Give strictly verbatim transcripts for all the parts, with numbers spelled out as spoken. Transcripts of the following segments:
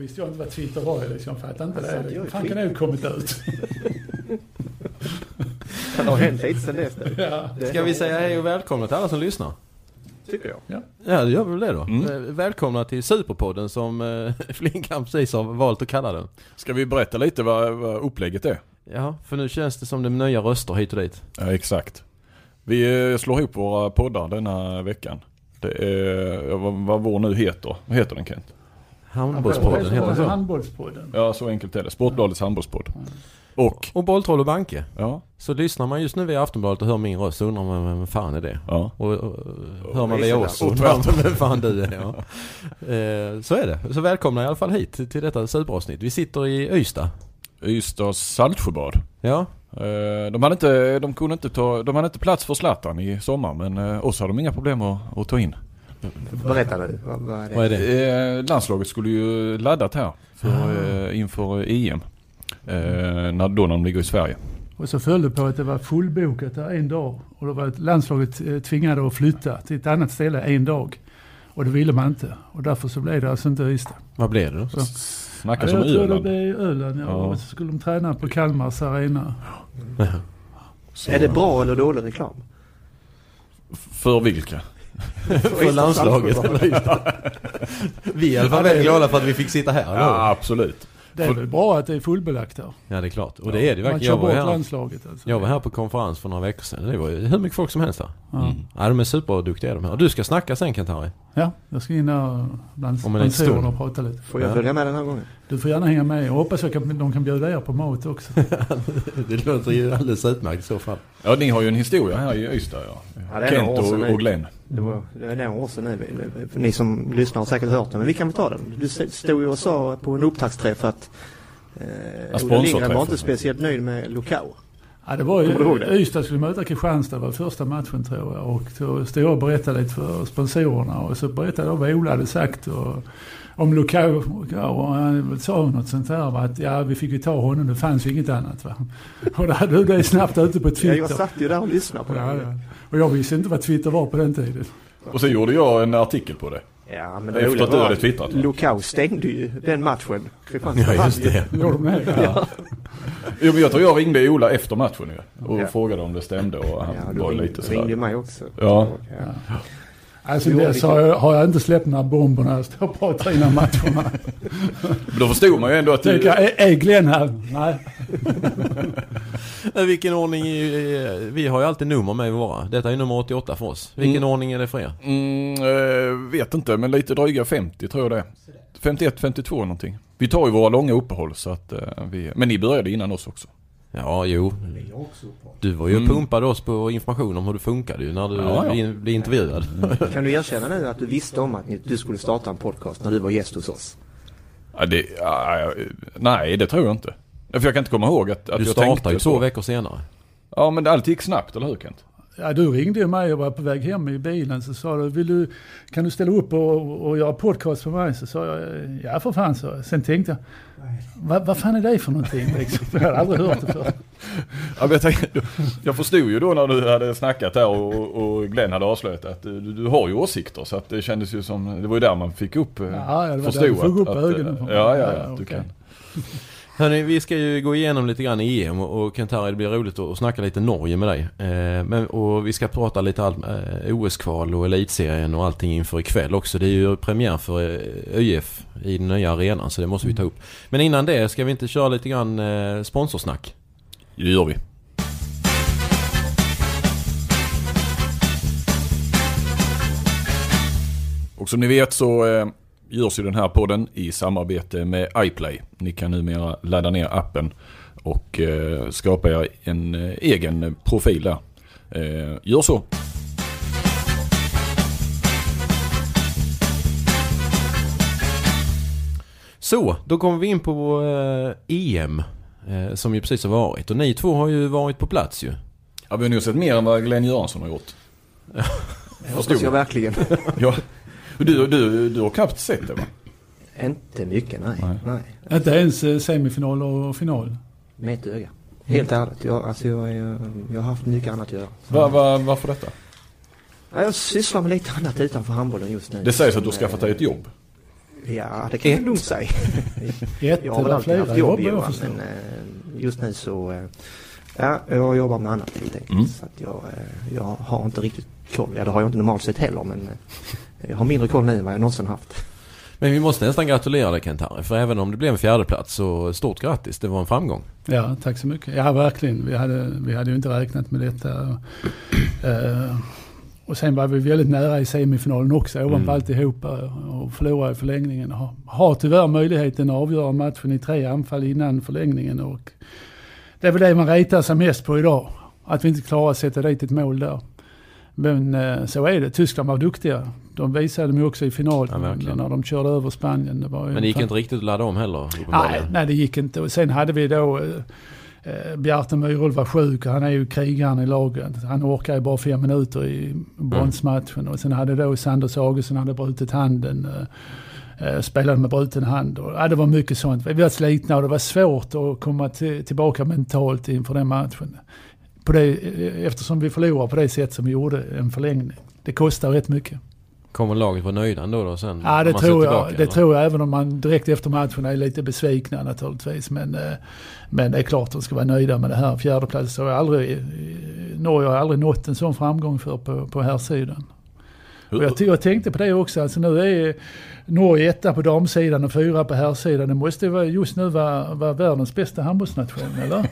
visste jag inte vad Twitter var. Liksom. Jag fattar inte det. Det fan kan det ha kommit ut. Det har hänt lite sen dess. Ja. Ska vi säga hej och välkomna till alla som lyssnar? Tycker jag. Ja, ja det gör vi väl det då. Mm. Välkomna till Superpodden som eh, Flinkamp precis har valt att kalla den. Ska vi berätta lite vad, vad upplägget är? Ja, för nu känns det som det nya röster hit och dit. Ja, exakt. Vi slår ihop våra poddar denna veckan. Det är vad, vad vår nu heter. Vad heter den, Kent? Handbollspodden heter så. Handbollspodden. Ja, så enkelt är det. Sportbladets handbollspodd. Och, och Bolltroll och Banke. Ja. Så lyssnar man just nu via Aftonbladet och hör min röst så undrar man vem fan är det? Ja. Och, och, och hör man via oss så undrar man vem fan du är. Ja. eh, så är det. Så välkomna i alla fall hit till detta superavsnitt. Vi sitter i Ystad. Ystads Saltsjöbad. Ja. Eh, de hade inte de kunde inte ta de hade inte plats för Zlatan i sommar, men eh, oss har de inga problem att, att ta in. Berätta nu. Vad, vad är det? Vad är det? Eh, landslaget skulle ju laddat här för, eh, inför E M. Eh, när då när de ligger i Sverige. Och så följde på att det var fullbokat där en dag. Och då var ett landslaget eh, tvingade att flytta till ett annat ställe en dag. Och det ville man inte. Och därför så blev det alltså inte Ystad. Vad blev det då? Så, Snackas ja, om jag tror Öland. det blev Öland, ja. Ja. Och så skulle de träna på Kalmars arena. Så, är det bra eller dålig reklam? för vilka? För landslaget. Vi är i alla fall väldigt glada för att vi fick sitta här. Ja, absolut. Det är väl bra att det är fullbelagt där. Ja, det är klart. Och det är det Man verkligen. kör Jag var, bort här, landslaget alltså. jag var här på konferens för några veckor sedan. Det var ju hur mycket folk som helst där. Ja. Mm. Ja, de är superduktiga de här. Och du ska snacka sen, Kent-Harry. Ja, jag ska in där bland Om en liten stund. sponsorerna och prata lite. Får jag Ja. följa med den här gången? Du får gärna hänga med. Jag hoppas att de kan bjuda er på mat också. Det låter ju alldeles utmärkt i så fall. Ja, ni har ju en historia här i Ystad, ja. Ja, det är Kent några år sedan och, nu. och Glenn. Det var det är några år sedan nu. För ni som lyssnar har säkert hört det. Men vi kan väl ta den. Du stod ju och sa på en upptaktsträff att eh, Ola Lindgren var inte speciellt nöjd med Lukau. Ja, det var Kommer du ihåg det? ju Ystad skulle möta Kristianstad, var första matchen tror jag. Och då stod jag och berättade lite för sponsorerna. Och så berättade jag vad Ola hade sagt och, om Lukau. Och han sa något sånt här. Att ja, vi fick ju ta honom, det fanns ju inget annat. Va? Och då hade du det snabbt ute på Twitter. Ja, jag satt ju där och lyssnade på det. Ja, ja. Och jag visste inte vad Twitter var på den tiden. Och så gjorde jag en artikel på det. Ja, men det Efter roliga att du var hade att twittrat. Lukau stängde ju den matchen. Ja, just det. Gjorde de det? Ja. Jo, men jag tror jag ringde Ola efter matchen ju, och Ja. frågade om det stämde och han Ja, du var ring, lite sådär. ringde mig också. Ja. Ja. Alltså det har jag, har jag inte släppt några bomber när jag står och pratar innan matcherna. Men då förstod man ju ändå att du... Tänker, är, är Glenn här? Nej. Vilken ordning är, vi har ju alltid nummer med i våra. Detta är nummer åttioåtta för oss. Vilken Mm. ordning är det för er? Mm, eh, vet inte, men lite dryga femtio tror jag det är. femtioett femtiotvå någonting. Vi tar ju våra långa uppehåll så att eh, vi... Men ni började innan oss också. Ja, jo. Du var ju Mm. pumpade oss på information om hur det funkade ju när du Ja, ja. blev- blev intervjuad. Kan du erkänna nu att du visste om att ni- du skulle starta en podcast när du var gäst hos oss? Ja, det, ja, nej, det tror jag inte. För jag kan inte komma ihåg att, att Du jag startade tänkte ju så. två veckor senare. Ja, men det alltid gick snabbt, eller hur, Kent? Ja, du ringde ju mig och var på väg hem i bilen så sa du, Vill du kan du ställa upp och, och göra podcast för mig? Så sa jag, ja för fan så. Sen tänkte jag, vad, vad fan är det för någonting? Liksom? Jag hade aldrig hört det förr. Ja, men jag, tänkte, jag förstod ju då när du hade snackat här och, och Glenn hade avslöjat att du, du har ju åsikter, så att det kändes ju som, det var ju där man fick upp, Ja, ja, det var förstod där du fick upp att, ögonen att, på mig. ja, ja, Ja, ja, ja, du okej. kan. Hörrni, vi ska ju gå igenom lite grann i E M och, och Kent-Harry, det blir roligt att snacka lite Norge med dig. Eh, men, och vi ska prata lite all, eh, O S-kval och elitserien och allting inför ikväll också. Det är ju premiär för eh, Ö F i den nya arenan, så det måste vi ta upp. Men innan det ska vi inte köra lite grann eh, sponsorsnack? Det gör vi. Och som ni vet så eh, görs ju den här podden i samarbete med iPlay. Ni kan numera ladda ner appen och eh, skapa er en eh, egen profil där. Eh, gör så. Så, då kommer vi in på eh, E M eh, som ju precis har varit. Och ni två har ju varit på plats ju. Ja, vi har nog sett mer än vad Glenn Göransson har gjort. Det hoppas jag verkligen. Ja. Du, du, du har knappt sett det, va? Inte mycket, nej. Nej. nej. Inte ens eh, semifinal och final. Med ett öga. Helt ärligt. Jag, alltså jag, jag, jag har haft mycket annat att göra. Va, va, varför detta? Ja, jag sysslar med lite annat utanför handbollen just nu. Det sägs att du har skaffat dig ett jobb. Ja, det kan jag lugnt säga. Jag har väl alltid haft jobb, Johan, men just nu så ja, jag jobbar med annat helt enkelt. Mm. Så att jag, jag har inte riktigt koll. Ja, det har jag inte normalt sett heller, men jag har mindre koll nu än vad jag någonsin haft. Men vi måste nästan gratulera dig, Kent-Harry, för även om det blev en fjärde plats så stort grattis, det var en framgång. Ja, tack så mycket. Ja, verkligen. Vi hade, vi hade ju inte räknat med detta. Uh, och sen var vi väldigt nära i semifinalen också, ovanpå mm. alltihopa och förlorade i förlängningen. Har, har tyvärr möjligheten att avgöra matchen i tre anfall innan förlängningen, och det är väl det man retar sig mest på idag. Att vi inte klarar att sätta dit ett mål där. Men uh, så är det. Tyskland var duktiga. De visade mig också i finalen ja, när de körde över Spanien. Det var men det gick inte riktigt att ladda om heller? Nej, nej, det gick inte. Och sen hade vi då eh, Bjarte Myrhult var sjuk och han är ju krigaren i laget. Han orkar ju bara fem minuter i bronsmatchen. Mm. Och sen hade då Sanders Augustsson hade brutit handen. Eh, spelade med bruten hand. Och, ja, det var mycket sånt. Vi var slitna och det var svårt att komma till, tillbaka mentalt inför den matchen. På det, eftersom vi förlorade på det sätt som vi gjorde en förlängning. Det kostar rätt mycket. Kommer laget vara nöjda då, då sen? Ja, det, tror jag, tillbaka, det tror jag, även om man direkt efter matchen är lite besvikna naturligtvis. Men, men det är klart att de ska vara nöjda med det här. Fjärdeplats har jag aldrig, Norge har aldrig nått en sån framgång för på, på här sidan. Och jag, jag tänkte på det också, alltså nu är Norge etta på damsidan och fyra på här sidan. Det måste vara, just nu vara, vara världens bästa handbollsnation, eller?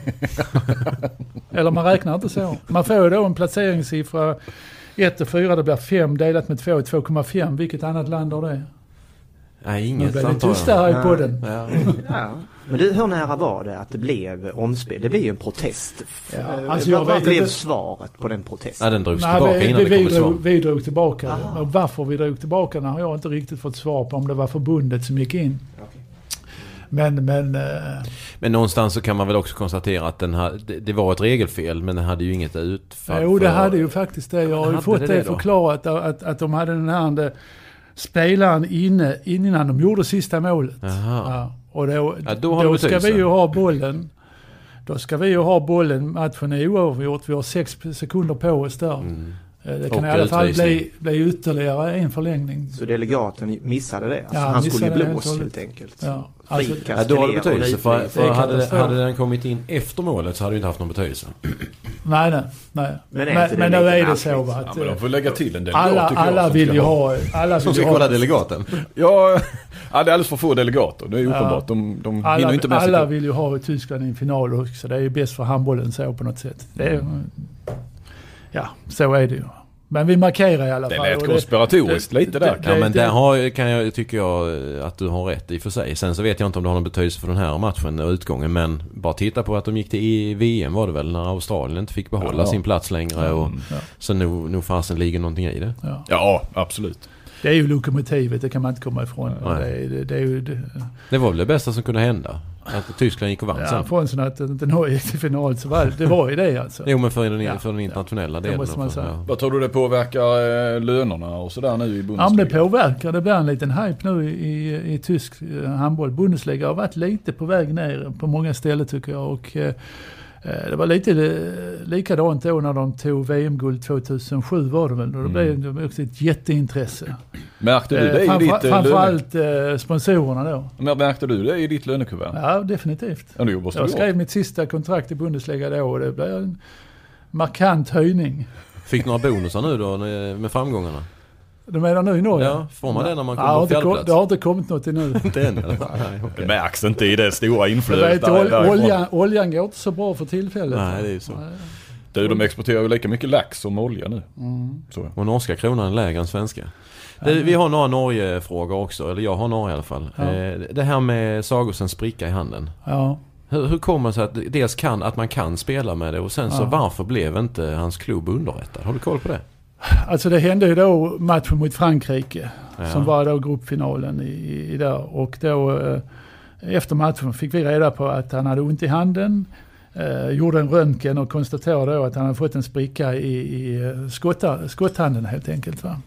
Eller man räknar inte så. Man får ju då en placeringssiffra ett och fyra, det blir fem delat med två, två komma fem. Vilket annat land har det? Nej, inget. Nu blir det tyst här i podden. Ja. Ja. Men du, hur nära var det att det blev omspel? Det blev ju en protest. Ja, alltså vad vad blev det... svaret på den protesten? Ja, den drogs Nej, tillbaka vi, innan vi, det kom vi, drog, vi drog tillbaka. Aha. Och varför vi drog tillbaka har jag inte riktigt fått svar på, om det var förbundet som gick in. Okay. Men, men, uh... men någonstans så kan man väl också konstatera att den här, det, det var ett regelfel, men den hade ju inget utfall. Jo, det för... hade ju faktiskt det. Jag har ju fått det, det förklarat att, att, att de hade den här spelaren inne innan de gjorde sista målet. Ja, och då, ja, då, då ska vi ju ha bollen. Då ska vi ju ha bollen. Matchen är oavgjort. Vi har sex sekunder på oss där. Mm. Det kan och i alla fall bli, bli ytterligare en förlängning. Så delegaten missade det? Alltså, ja, han skulle ju blås helt enkelt. Ja. Alltså, ja, då har det betydelse. För, för hade, hade den kommit in efter målet så hade det inte haft någon betydelse. Nej, nej. nej. Men, men, men då är det så att... Ja, men de får lägga till en delegat, alla, alla vill ju ha... Alla som ska kolla delegaten. Ja, det är alldeles för få delegater. Det är uppenbart. De, de alla, hinner inte med alla vill ju ha i Tyskland i en final också. Det är ju bäst för handbollen så på något sätt. Det är, ja, så är det ju. Men vi markerar i alla fall. Det lät konspiratoriskt det, lite där. Det, det, ja, men det, där har, kan jag, tycker jag att du har rätt i för sig. Sen så vet jag inte om det har någon betydelse för den här matchen och utgången. Men bara titta på att de gick till V M var det väl, när Australien inte fick behålla ja. sin plats längre. Och, ja. Så nu, nu fanns det ligger någonting i det. Ja, ja absolut. Det är ju lokomotivet, det kan man inte komma ifrån. Det, det, det, är ju, det, det var väl det bästa som kunde hända. Att Tyskland gick och vann ja, sen. Från sån att inte Norge gick till final så var det, det var ju det alltså. Jo, men för den, ja, för den internationella ja, delen. För, ja. Vad tror du det påverkar eh, lönerna och sådär nu i Bundesliga? Ja, men det påverkar. Det blir en liten hype nu i, i, i tysk handboll. Bundesliga har varit lite på väg ner på många ställen tycker jag. Och eh, det var lite likadant då när de tog V M-guld tjugohundrasju var det väl. Och det mm. blev också ett jätteintresse. Märkte du det i Framför, ditt framförallt eh, sponsorerna då. Men märkte du det i ditt lönekuvert? Ja, definitivt. Ja, nu jag skrev mitt sista kontrakt i Bundesliga då och det blev en markant höjning. Fick några bonusar nu då med framgångarna? Du menar nu i Norge? Ja, får man det när man kommer ja, på fjärdeplats? Det har inte kommit något ännu. Inte än? Nej, okay. Det märks inte i det stora inflödet. Det ol- oljan, oljan går inte så bra för tillfället. Nej, det är ju så. Du, de exporterar ju lika mycket lax som olja nu. Mm. Så. Och norska kronan är lägre än svenska. Det, vi har några Norge-frågor också, eller jag har några i alla fall. Ja. Det här med Sagosens spricka i handen. Ja. Hur, hur kommer det sig att dels kan, att man kan spela med det och sen så ja. varför blev inte hans klubb underrättad? Har du koll på det? Alltså det hände ju då matchen mot Frankrike ja. som var då gruppfinalen i, i där. Och då eh, efter matchen fick vi reda på att han hade ont i handen. Eh, gjorde en röntgen och konstaterade då att han hade fått en spricka i, i skotta, skotthanden helt enkelt. Va?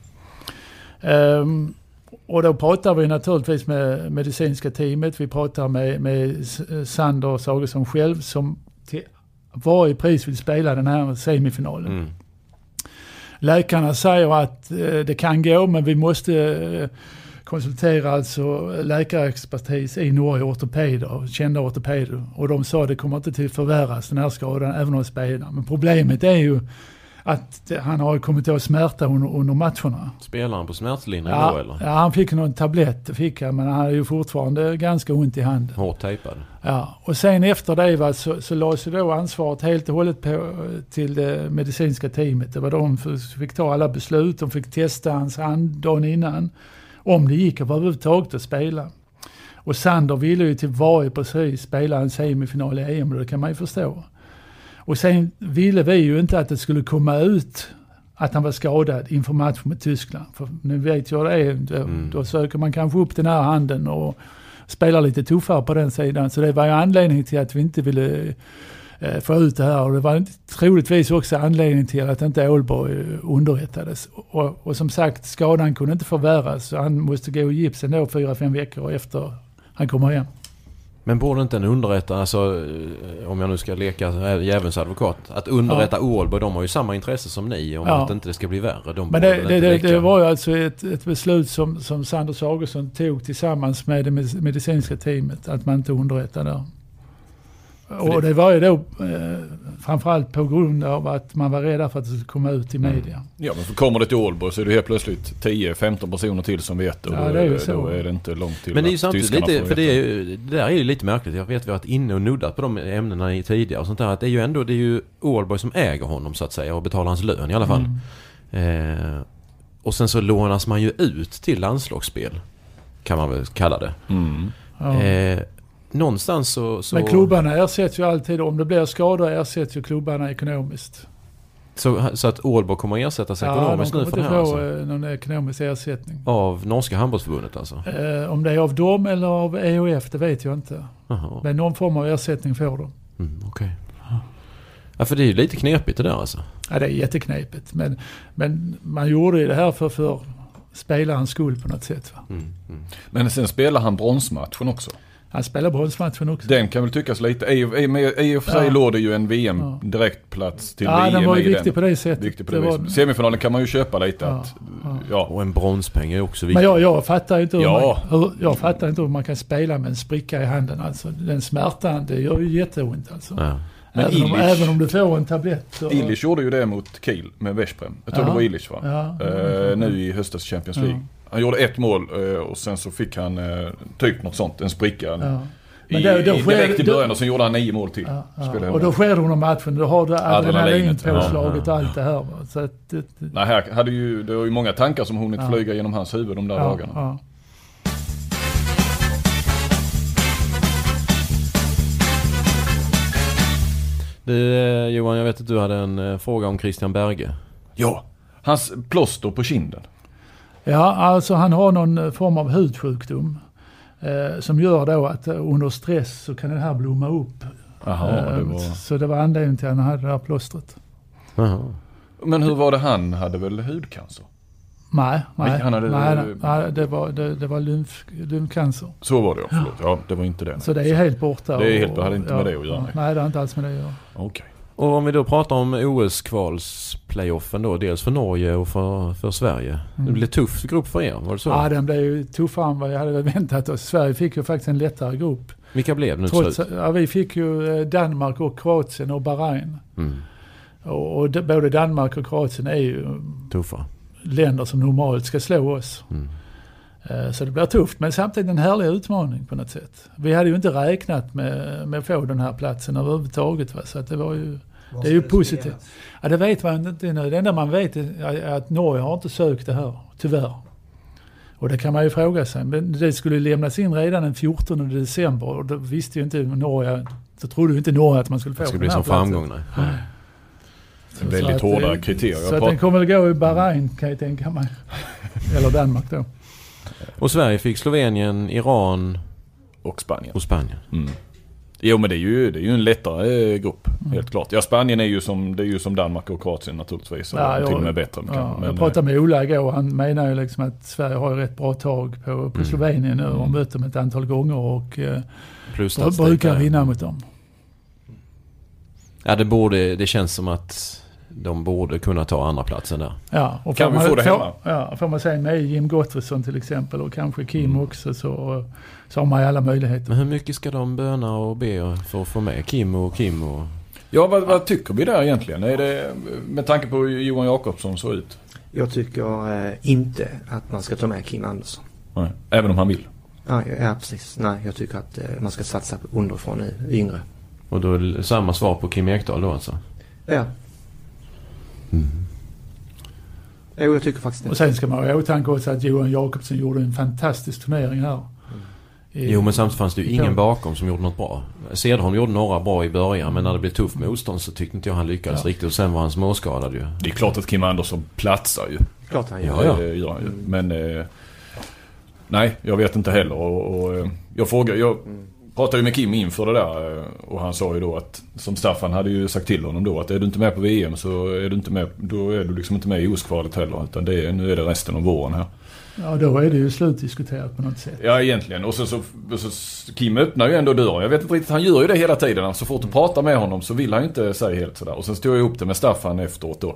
Um, och då pratar vi naturligtvis med medicinska teamet. Vi pratar med, med Sander Sagesson själv som till varje pris vill spela den här semifinalen. Mm. Läkarna säger att eh, det kan gå men vi måste eh, konsulterade alltså läkarexpertis i Norge, ortopeder, kända ortopeder. Och de sa att det kommer inte till förvärras den här skadan även om spelar. Men problemet är ju att han har kommit att smärta under, under matcherna. Spelar han på smärtlindring ja, då eller? Ja, han fick någon tablett, fick han, men han hade ju fortfarande ganska ont i handen. Hårt tejpad. Ja, och sen efter det va, så, så lades då ansvaret helt och hållet på, till det medicinska teamet. Det var de som fick ta alla beslut, de fick testa hans hand dagen innan. Om det gick överhuvudtaget att spela. Och Sander ville ju till varje precis spela en semifinal i E M, och det kan man ju förstå. Och sen ville vi ju inte att det skulle komma ut att han var skadad inför matchen med Tyskland. För nu vet jag det är, då, mm. då söker man kanske upp den här handen och spelar lite tuffare på den sidan. Så det var ju anledning till att vi inte ville eh, få ut det här. Och det var troligtvis också anledning till att inte Ålborg underrättades. Och, och som sagt, skadan kunde inte förvärras. Så han måste gå i gipsen då fyra, fem veckor efter han kommer hem. Men borde inte en underrätta, alltså, om jag nu ska leka djävulens advokat, att underrätta ja. Ålborg, de har ju samma intresse som ni om ja. Att inte det ska bli värre. De Men det, det, det, det var ju alltså ett, ett beslut som, som Sanders Augustsson tog tillsammans med det medicinska teamet, att man inte underrättade där. Och det var ju då eh, framförallt på grund av att man var rädd för att det skulle komma ut i media. Mm. Ja, men så kommer det till Ålborg så är det helt plötsligt tio femton personer till som vet. Och ja, då, det är ju så. Då är det inte långt till. Men det är ju samtidigt lite, för det, är ju, det där är ju lite märkligt. Jag vet att vi har varit inne och nuddat på de ämnena i tidigare och sånt där. Att det är ju ändå, det är ju Ålborg som äger honom så att säga och betalar hans lön i alla fall. Mm. Eh, och sen så lånas man ju ut till landslagsspel, kan man väl kalla det. Mm. Ja. Eh, Någonstans så, så... Men klubbarna ersätts ju alltid, om det blir skador ersätts ju klubbarna ekonomiskt. Så, så att Ålborg kommer att ersättas ja, ekonomiskt nu för det här? Ja, de kommer inte få någon ekonomisk ersättning. Av norska handbollsförbundet alltså? Eh, om det är av dem eller av E O F, det vet jag inte. Aha. Men någon form av ersättning får de. Mm, Okej. Okay. Ja. Ja, för det är ju lite knepigt det där alltså. Ja, det är jätteknepigt. Men, men man gjorde ju det här för, för spelarens skull på något sätt. Va? Mm, mm. Men sen spelar han bronsmatchen också. Han spelar bronsmatchen också. Den kan väl tyckas lite... I och för sig ja. Låg det ju en V M-direktplats till ja, V M. Ja, den var ju viktig på det sättet. Viktig på det det var... Semifinalen kan man ju köpa lite. Ja, att, ja. Ja. Och en bronspeng är också viktig. Men jag, jag fattar inte hur, ja. man, hur, jag fattar inte hur man kan spela med en spricka i handen. Alltså, den smärtan, det gör ju jätteont alltså. Ja. Men även, Illich, om, även om du får en tablett. Så... Illich gjorde ju det mot Kiel med Veszprem. Jag tror ja. Det var Illich va? Ja. Uh, nu i höstas Champions League. Ja. Han gjorde ett mål uh, och sen så fick han uh, typ något sånt, en spricka. Ja. Men I, då, då sker, direkt i början då, och sen gjorde han nio mål till. Ja, ja. Och då sker det under matchen. Då har du adrenalinpåslaget och allt det här. Så att det, det... Nej, här hade ju, det var ju många tankar som hunnit ja. Flyga genom hans huvud de där ja, dagarna. Ja. Du, Johan, jag vet att du hade en uh, fråga om Christian Berge. Ja, hans plåster på kinden. Ja, alltså han har någon form av hudsjukdom. Eh, som gör då att under stress så kan den här blomma upp. Aha, eh, det var... Så det var anledningen till att han hade det här plåstret. Aha. Men hur var det, han hade väl hudcancer? Nej, nej, han hade... nej, nej det var, det, det var lymf, lymfcancer. Så var det, ja, förlåt. Ja, det var inte det. Så det är helt borta. Det är helt, det hade inte ja, med det att göra. Nej, det har inte alls med det att göra. Okej. Okay. Och om vi då pratar om O S-kvalsplayoffen då, dels för Norge och för, för Sverige. Mm. Det blev tuff grupp för er, var det så? Ja, den blev ju tuffare än vad jag hade väntat oss. Sverige fick ju faktiskt en lättare grupp. Vilka blev det nu Trots, slut? Ja, vi fick ju Danmark och Kroatien och Bahrain. Mm. Och, och de, både Danmark och Kroatien är ju tuffa länder som normalt ska slå oss. Mm. Så det blir tufft, men samtidigt en härlig utmaning på något sätt. Vi hade ju inte räknat med, med att få den här platsen överhuvudtaget. Va? Så att det var ju, det är ju positivt. Ja, det vet man inte nu. Det enda man vet är att Norge har inte sökt det här, tyvärr. Och det kan man ju fråga sig. Men det skulle lämnas in redan den fjortonde december och då visste ju inte Norge, så trodde ju inte Norge att man skulle få det skulle den här bli som platsen. framgång, nej. Mm. Så, väldigt så hårda att, kriterier. Så att den kommer att gå i Bahrain, kan jag tänka mig. Eller Danmark då. Och Sverige fick Slovenien, Iran och Spanien. Och Spanien. Mm. Jo, men det är ju, det är ju en lättare grupp, mm. helt klart. Ja, Spanien är ju som, det är ju som Danmark och Kroatien naturligtvis. Ja, till jag, och med bättre. Ja, men, jag pratade med Ola igår och han menar ju liksom att Sverige har rätt bra tag på, på mm. Slovenien nu. Och mött dem ett antal gånger och eh, brukar vinna mot dem. Ja, det borde, det känns som att de borde kunna ta andra platsen där. Ja, och kan vi man, få det hemma? Får, ja, får man säga med Jim Gottfridsson till exempel och kanske Kim mm. också så, så har man ju alla möjligheter. Men hur mycket ska de böna och be för att få med Kim och Kim och... Ja, vad, vad tycker vi där egentligen? Är det med tanke på hur Johan Jakobsson såg ut? Jag tycker eh, inte att man ska ta med Kim Andersson. Nej, även om han vill. Ja, ja precis. Nej, jag tycker att eh, man ska satsa underifrån i yngre. Och då är samma svar på Kim Ekdahl då alltså? Ja. Mm. Jo, jag tycker faktiskt det. Och sen ska man ha i åtanke också att Johan Jakobsson gjorde en fantastisk turnering här. Jo, men samtidigt fanns det ju ingen bakom som gjorde något bra. Cederholm gjorde några bra i början, men när det blev tuff motstånd så tyckte inte jag han lyckades ja. riktigt. Och sen var han småskadad ju. Det är klart att Kim Andersson platsar ju. Klart han gör. Ja, ja. ja, ja. Men eh, nej, jag vet inte heller. Och, och, jag frågar, jag mm. pratade ju med Kim inför det där och han sa ju då att, som Staffan hade ju sagt till honom då, att är du inte med på V M så är du inte med, då är du liksom inte med i O S-kvalet heller, utan det är, nu är det resten av våren här. Ja, då är det ju slutdiskuterat på något sätt. Ja, egentligen. Och så, så, så Kim öppnar ju ändå dörren. Jag vet inte riktigt, han gör ju det hela tiden. Så fort du pratar med honom så vill han inte säga helt sådär. Och sen stod jag ihop det med Staffan efteråt då.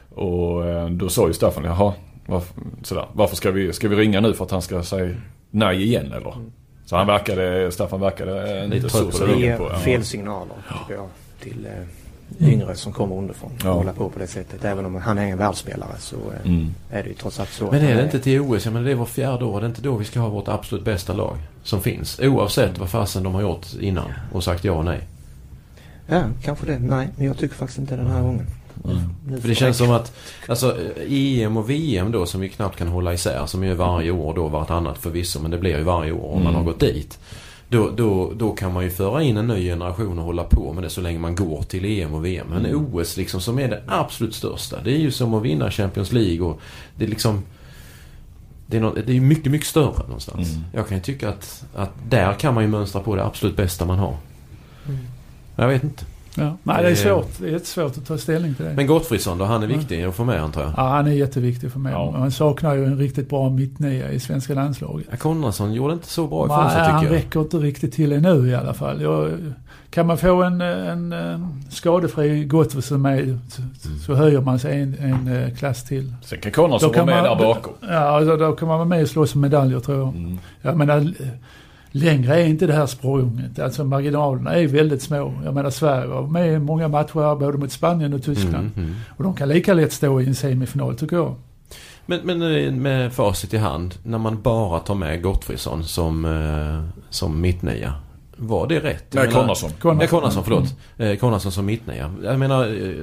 Och då sa ju Staffan, jaha, varför, sådär, varför ska vi, ska vi ringa nu för att han ska säga nej igen eller? Så han verkade, Staffan verkade inte lite så. Så det är fel signaler tycker jag till eh, yngre som kommer underifrån och ja. hålla på på det sättet. Även om han är en världsspelare så eh, mm. är det ju trots allt så. Men är det inte till O S? Ja, men det är vår fjärde år. Det är inte då vi ska ha vårt absolut bästa lag som finns. Oavsett vad fasen de har gjort innan och sagt ja och nej. Ja, kanske det. Nej, men jag tycker faktiskt inte den här gången. Mm. För det känns som att alltså, E M och V M då som vi knappt kan hålla isär, som är varje år då vartannat förvisso, men det blir ju varje år om mm. man har gått dit. Då, då, då kan man ju föra in en ny generation och hålla på med det så länge man går till E M och V M. Men mm. O S liksom som är det absolut största, det är ju som att vinna Champions League och det är liksom det är, något, det är mycket, mycket större någonstans. Mm. Jag kan ju tycka att, att där kan man ju mönstra på det absolut bästa man har. Mm. Jag vet inte. Ja. Nej, det är svårt. Det är svårt att ta ställning till det. Men Gottfridsson då, han är viktig att få med, antar jag. Ja, han är jätteviktig för mig. Ja. Han saknar ju en riktigt bra mittnia i svenska landslaget. Ja, Konradsson gjorde inte så bra ifrån sig, tycker han jag. Han räcker inte riktigt till ännu i alla fall. Jag, kan man få en, en, en skadefri Gottfridsson med mm. så höjer man sig en, en klass till. Sen kan Konradsson vara med man, där bakom. Ja, då, då kan man vara med och slå som medaljer, tror jag. Mm. Jag menar, längre är inte det här språnget. Alltså marginalerna är väldigt små. Jag menar, Sverige var med i många matcher både mot Spanien och Tyskland. Mm, mm. Och de kan lika lätt stå i en semifinal, tycker jag. Men, men med facit i hand, när man bara tar med Gottfridsson som, eh, som mittnia, var det rätt? Nej, Konradsson. Nej, Konradsson, förlåt. Mm. Eh, Konradsson som mittnia. Jag menar... Eh,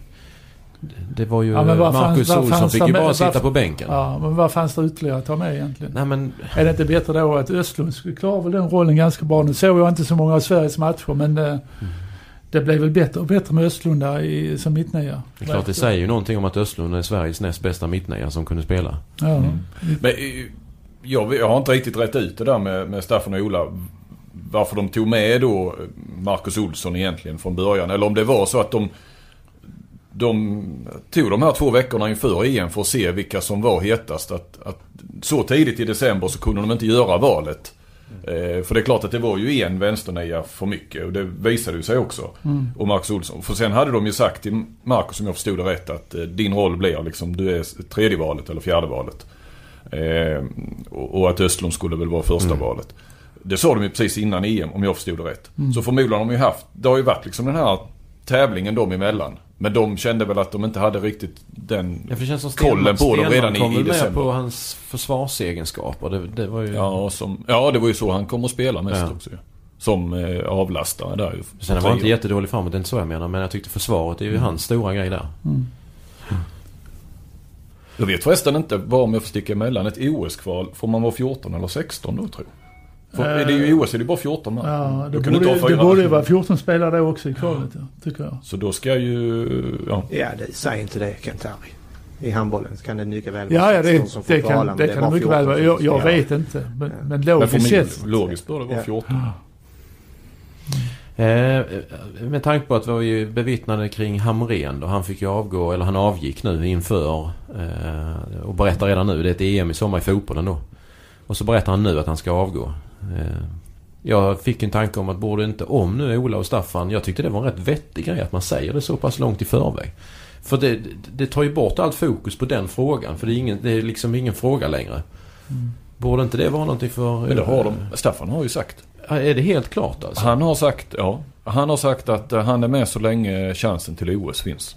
det var ju ja, Marcus Olsson fick ju bara med, sitta på bänken. Ja, men vad fanns det ytterligare att ta med egentligen? Nej, men... Är det inte bättre då att Östlund skulle klara väl den rollen ganska bra? Nu såg jag inte så många av Sveriges matcher, men det, mm. det blev väl bättre och bättre med Östlund där i, som mittnia. Det är klart, det säger ju någonting om att Östlund är Sveriges näst bästa mittnia som kunde spela. Ja. Mm. Men jag, jag har inte riktigt rätt ut det där med, med Staffan och Ola. Varför de tog med då Marcus Olsson egentligen från början. Eller om det var så att de De tog de här två veckorna inför E M för att se vilka som var hetast. Att, att så tidigt i december så kunde de inte göra valet. Mm. Eh, för det är klart att det var ju en vänsternia för mycket. Och det visade ju sig också. Mm. Och Marcus Olsson. För sen hade de ju sagt till Marcus, som jag förstod det rätt, att eh, din roll blir liksom, du är tredje valet eller fjärde valet. Eh, och, och att Östlund skulle väl vara första mm. valet. Det sa de ju precis innan E M, om jag förstod det rätt. Mm. Så förmodligen har de ju haft, det har ju varit liksom den här tävlingen dem emellan. Men de kände väl att de inte hade riktigt den ja, för det känns som kollen på dem redan i, i december. Med på hans försvarsegenskaper. Det, det var ju... ja, som, ja, det var ju så han kom att spela mest ja. också. Som eh, avlastare där ju. Sen var inte jättedålig framåt, det är inte så jag menar. Men jag tyckte försvaret är ju mm. hans stora grej där. Mm. Mm. Jag vet förresten inte vad om jag får sticka emellan. Ett O S-kval, får man vara fjorton eller sexton då, tror jag? För är det ju i O S är det bara fjorton man. Ja, det borde, det borde ju vara fjorton spelare också i kvalet, ja, tycker jag. Så då ska ju... Ja, ja det säger inte det, Kentari. I handbollen kan det mycket väl vara ja, ja, det, som får det kan, det, det kan det mycket väl vara. Jag, jag ja. vet inte. Men, ja. men logiskt sett... Logiskt borde det vara fjorton. Ja. Eh, med tanke på att vi var ju bevittnade kring Hamrén då, han fick ju avgå, eller han avgick nu inför eh, och berättar redan nu, det är ett E M i sommar i fotbollen då. Och så berättar han nu att han ska avgå. Jag fick en tanke om att borde inte om nu Ola och Staffan. Jag tyckte det var en rätt vettig grej att man säger det så pass långt i förväg. För det, det tar ju bort allt fokus på den frågan. För det är, ingen, det är liksom ingen fråga längre. Mm. Borde inte det vara någonting för... Men det har de. Staffan har ju sagt. Är det helt klart alltså? Han har sagt, ja. Han har sagt att han är med så länge chansen till O S finns.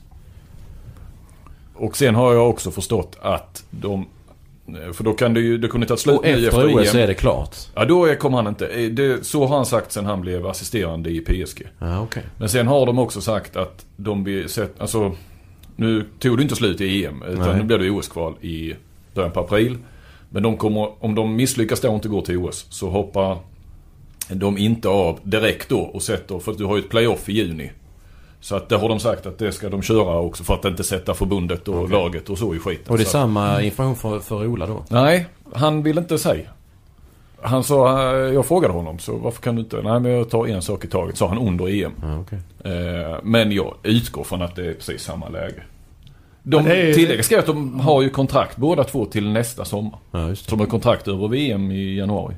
Och sen har jag också förstått att de... För då kan det ju det kunde ta slut och efter, efter O S är det klart. Ja, då kommer han inte. Det, så har han sagt sen han blev assisterande i P S G. Ja, okay. Men sen har de också sagt att de vill sett, alltså nu tog det inte slut i E M utan Nej. Nu blir det O S-kval i början på april. Men de kommer, om de misslyckas då inte går till O S så hoppar de inte av direkt då och sätter, för att du har ju ett playoff i juni. Så att det har de sagt att det ska de köra också för att inte sätta förbundet och okay. laget och så i skiten. Och det är så samma information för, för Ola då? Nej, han vill inte säga. Han sa, jag frågade honom så varför kan du inte, nej men jag tar en sak i taget, sa han under E M. Ah, okay. eh, men jag utgår från att det är precis samma läge. De är... tillägger ska att de har ju kontrakt båda två till nästa sommar. Ja, just det. Som är kontrakt över V M i januari.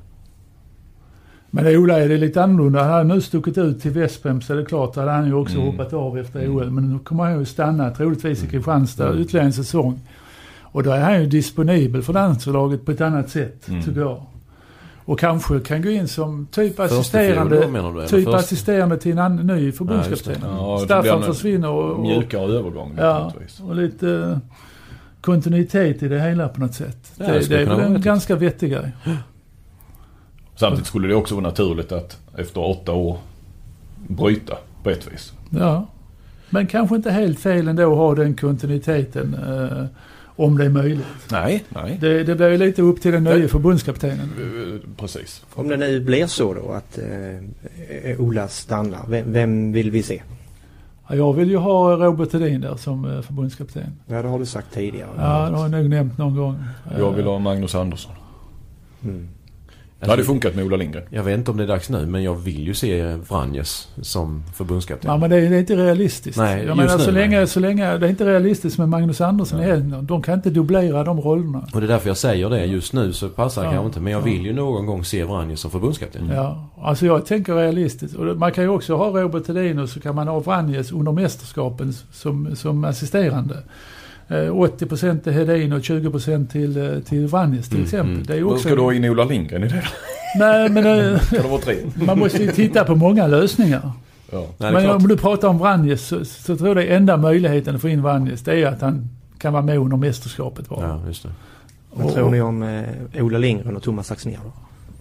Men Ola är det lite annorlunda. Han har nu stuckit ut till Veszprem så är det klart att han ju också mm. hoppat av efter O L. Men nu kommer han ju stanna troligtvis i Kristianstad mm. ytterligare en säsong. Och då är han ju disponibel för landslaget på ett annat sätt mm. tycker jag. Och kanske kan gå in som typ assisterande då, typ assisterande till en annan, ny förbundskapten. Ja, Staffan försvinner och, och mjukare övergång. Ja, och lite uh, kontinuitet i det hela på något sätt. Ja, det, det är väl en vettigt. Ganska vettig grej. Samtidigt skulle det också vara naturligt att efter åtta år bryta på ett vis. Ja, men kanske inte helt fel ändå att ha den kontinuiteten uh, om det är möjligt. Nej, nej. Det, det blir ju lite upp till den nya det, förbundskaptenen. Precis. Om det nu blir så då att eh, Ola stannar, vem, vem vill vi se? Ja, jag vill ju ha Robert Hedin där som eh, förbundskapten. Ja, det har du sagt tidigare. Ja, det har jag nog nämnt någon gång. Jag vill ha Magnus Andersson. Mm. Det hade funkat med Ola Lindgren. Jag vet inte om det är dags nu, men jag vill ju se Vranjes som förbundskapten. Ja, men det är, det är inte realistiskt. Nej, jag menar, nu, så, länge, så länge det är inte realistiskt med Magnus Andersson i helgen. De kan inte dubblera de rollerna. Och det är därför jag säger det. Just nu så passar det ja, kanske inte. Men jag vill ju någon gång se Vranjes som förbundskapten. Mm. Ja, alltså jag tänker realistiskt. Och man kan ju också ha Robert Hedin och så kan man ha Vranjes under mästerskapen som, som assisterande. åttio procent till Hedin och tjugo procent till, till Vranjes till mm, exempel. Mm. Det är också... Ska du ha in Ola Lindgren i det? Nej, men kan det vara tre? Man måste ju titta på många lösningar. Ja. Nej, men om du pratar om Vranjes så, så tror jag det enda möjligheten att få in Vranjes det är att han kan vara med under mästerskapet. Bara. Ja, just det. Vad tror ni om eh, Ola Lindgren och Thomas Axnér då?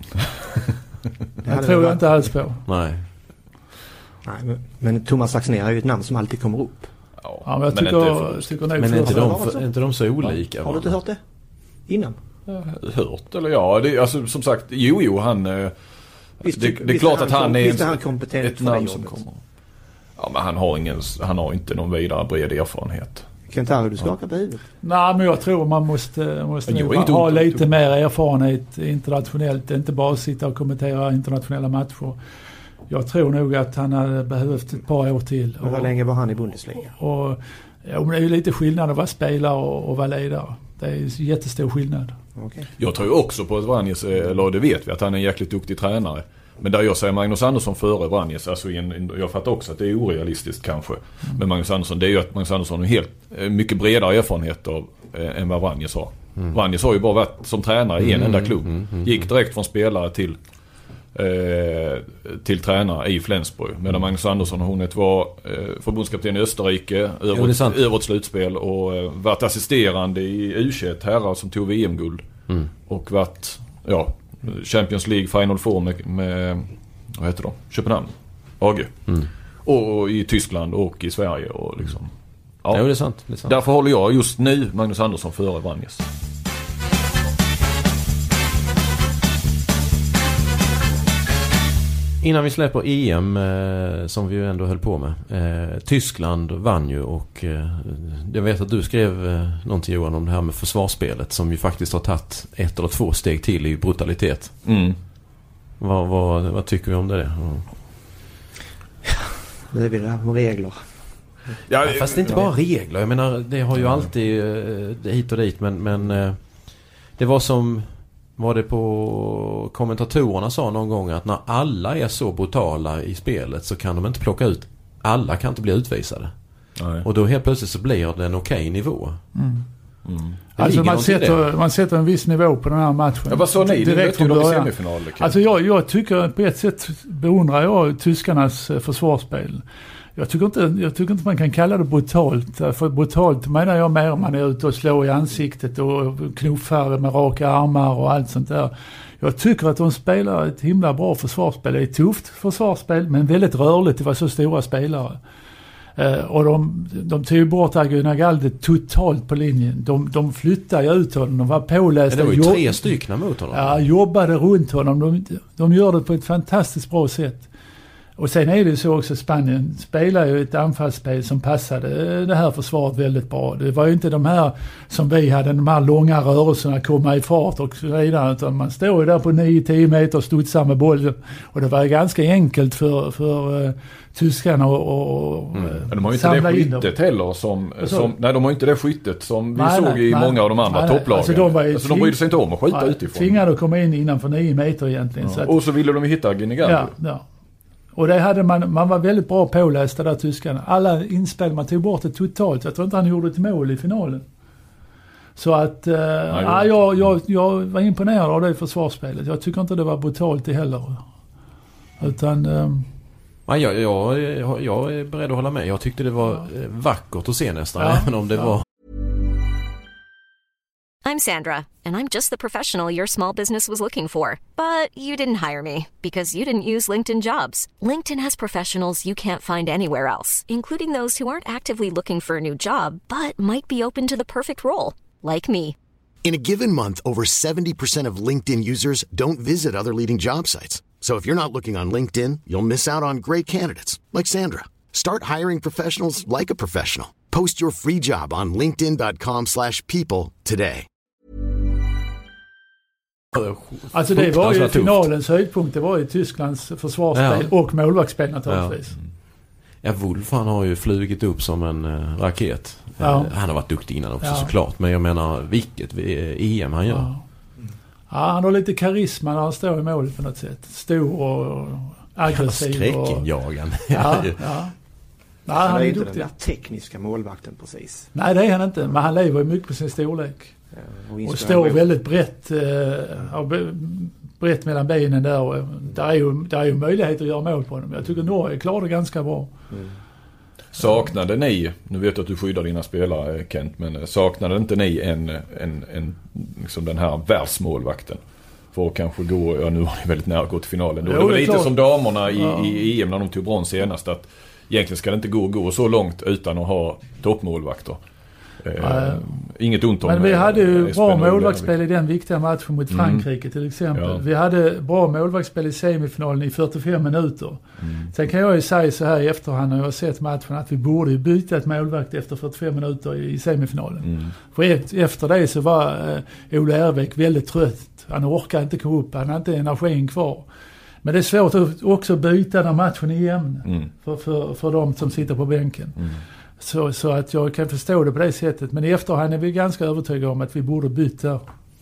Det jag tror jag inte alls på. Nej. Nej men, men Thomas Axnér är ju ett namn som alltid kommer upp. Ja, men jag tycker, men inte, tycker men är inte, de, för, är inte de så olika? Ja. Har du inte hört det? Innan? Hört eller ja, det, alltså, som sagt, jo jo han eh, visst, det, det är klart att han är han kompetent ett namn som kommer. Ja, men han har ingen, han har inte någon vidare bred erfarenhet. Kentaro, du skakar på huvudet. Nej, men jag tror man måste, måste ha lite inte. mer erfarenhet internationellt, inte bara sitta och kommentera internationella matcher. Jag tror nog att han hade behövt ett par år till. Och hur länge var han i Bundesliga? Och, och, ja, det är ju lite skillnad att vara spelare och, och vara ledare. Det är jättestor skillnad. Okay. Jag tror också på att Vranjes, eller det vet vi, att han är en jäkligt duktig tränare. Men där jag säger Magnus Andersson före Vranjes, alltså en, jag fattar också att det är orealistiskt kanske. Mm. Men Magnus Andersson, det är ju att Magnus Andersson har helt mycket bredare erfarenhet av eh, än vad Vranjes har. Mm. Vranjes har ju bara varit som tränare i en mm. enda klubb. Mm. Mm. Gick direkt från spelare till eh, till tränare i Flensburg. Medan mm. Magnus Andersson hon ett var eh, förbundskapten i Österrike över, jo, över ett slutspel och eh, varit assisterande i U tjugoett herrar som tog V M-guld. Mm. Och varit, ja, Champions League Final Four med, med vad heter det? Köpenhamn. A G. Mm. Och, och i Tyskland och i Sverige och liksom. Ja, ja det är sant, det är sant. Därför håller jag just nu Magnus Andersson före Vranjes. Innan vi släpper E M eh, som vi ju ändå höll på med. Eh, Tyskland vann ju och eh, jag vet att du skrev eh, någonting Johan om det här med försvarsspelet som ju faktiskt har tagit ett eller två steg till i brutalitet. Mm. Vad, vad, vad tycker vi om det? Mm. Det är det här med regler. Ja, ja, fast det är inte bara regler. Jag menar, det har ju alltid eh, hit och dit men, men eh, det var som var det på kommentatorerna sa någon gång att när alla är så brutala i spelet så kan de inte plocka ut alla kan inte bli utvisade. Nej. Och då helt plötsligt så blir det en okej okay nivå. Mm. Mm. Alltså man sätter, man sätter en viss nivå på den här matchen. Ja, vad sa ni? Direkt från början. Semifinal, alltså jag, jag tycker på ett sätt beundrar jag tyskarnas försvarsspel. Jag tycker inte, jag tycker inte man kan kalla det brutalt. För brutalt menar jag mer om man är ute och slår i ansiktet och knuffar med raka armar och allt sånt där. Jag tycker att de spelar ett himla bra försvarsspel. Det är ett tufft försvarsspel men väldigt rörligt. Det var så stora spelare. Uh, och de, de tog ju bort Aguinagalde totalt på linjen. De, de flyttade ju ut honom. De var pålästa. Det var ju jobb- tre stycken mot honom. Ja, jobbade runt honom. De, de gör det på ett fantastiskt bra sätt. Och sen är det ju så också, Spanien spelar ju ett anfallsspel som passade det här försvaret väldigt bra. Det var ju inte de här som vi hade, de här långa rörelserna, komma i fart och så vidare, utan man står ju där på nio till tio meter och studsar med bollen. Och det var ju ganska enkelt för, för uh, tyskarna att mm. de har ju inte det skyttet heller som, som, nej de har inte det skyttet som vi nej, såg nej, i nej, många av de andra nej, topplagen. Alltså de, var ju alltså, de brydde sig inte om att skjuta nej, utifrån. Tvingade att komma in innanför nio meter egentligen. Ja. Så att, och så ville de hitta Aguinagalde. Ja, ja. Och det hade man, man var väldigt bra pålästa där, tyskarna. Alla inspel, man tog bort det totalt. Jag tror inte han gjorde ett mål i finalen. Så att, eh, Nej, ja, jag, jag, jag var imponerad av det försvarsspelet. Jag tycker inte det var brutalt heller. Utan... Eh, ja, jag, jag, jag är beredd att hålla med. Jag tyckte det var ja. vackert att se nästan, ja, även om det ja. var... I'm Sandra, and I'm just the professional your small business was looking for. But you didn't hire me, because you didn't use LinkedIn Jobs. LinkedIn has professionals you can't find anywhere else, including those who aren't actively looking for a new job, but might be open to the perfect role, like me. In a given month, over seventy percent of LinkedIn users don't visit other leading job sites. So if you're not looking on LinkedIn, you'll miss out on great candidates, like Sandra. Start hiring professionals like a professional. Post your free job on linkedin dot com slash people today. Alltså det var ju finalens höjdpunkt, det var ju Tysklands försvarsspel ja. och målvaktsspel naturligtvis. Ja. ja, Wolf han har ju flugit upp som en uh, raket. Ja. Uh, han har varit duktig innan också ja. såklart, men jag menar vilket E M han gör. Ja. ja, han har lite karisma när han står i målet på något sätt. Stor och aggressiv. Skräckinjagande. Ja, ja. Nej, han, han är är inte duktig. den där tekniska målvakten precis. Nej, det är han inte, men han lever ju mycket på sin storlek. Och, och står väldigt brett, eh, brett mellan benen där. Och där är ju, där är ju möjlighet att göra mål på dem. Jag tycker Norge klarar det ganska bra. Mm. Saknade ni, nu vet jag att du skyddar dina spelare Kent, men saknade inte ni en, en, en liksom den här världsmålvakten? För att kanske gå, ja nu var ni väldigt nära att gå till finalen. Då. Jo, det var det lite klart. Som damerna i, ja. i E M när de tog brons senast, att egentligen ska det inte gå, gå så långt utan att ha toppmålvakter. Eh, inget ont om. Men vi hade ju bra målvaktsspel i den viktiga matchen mot Frankrike mm. till exempel. Ja. Vi hade bra målvaktsspel i semifinalen i fyrtiofem minuter. Mm. Sen kan jag ju säga så här i efterhand när jag har sett matchen att vi borde ju byta ett målvakt efter fyrtiofem minuter i semifinalen. Mm. För efter det så var eh, Ola Erbeck väldigt trött. Han orkar inte komma upp, han har inte energin kvar. Men det är svårt att också byta när matchen är jämn mm. för, för, för de som sitter på bänken. Mm. Så, så att jag kan förstå det på det sättet. Men i efterhand är vi ganska övertygade om att vi borde byta.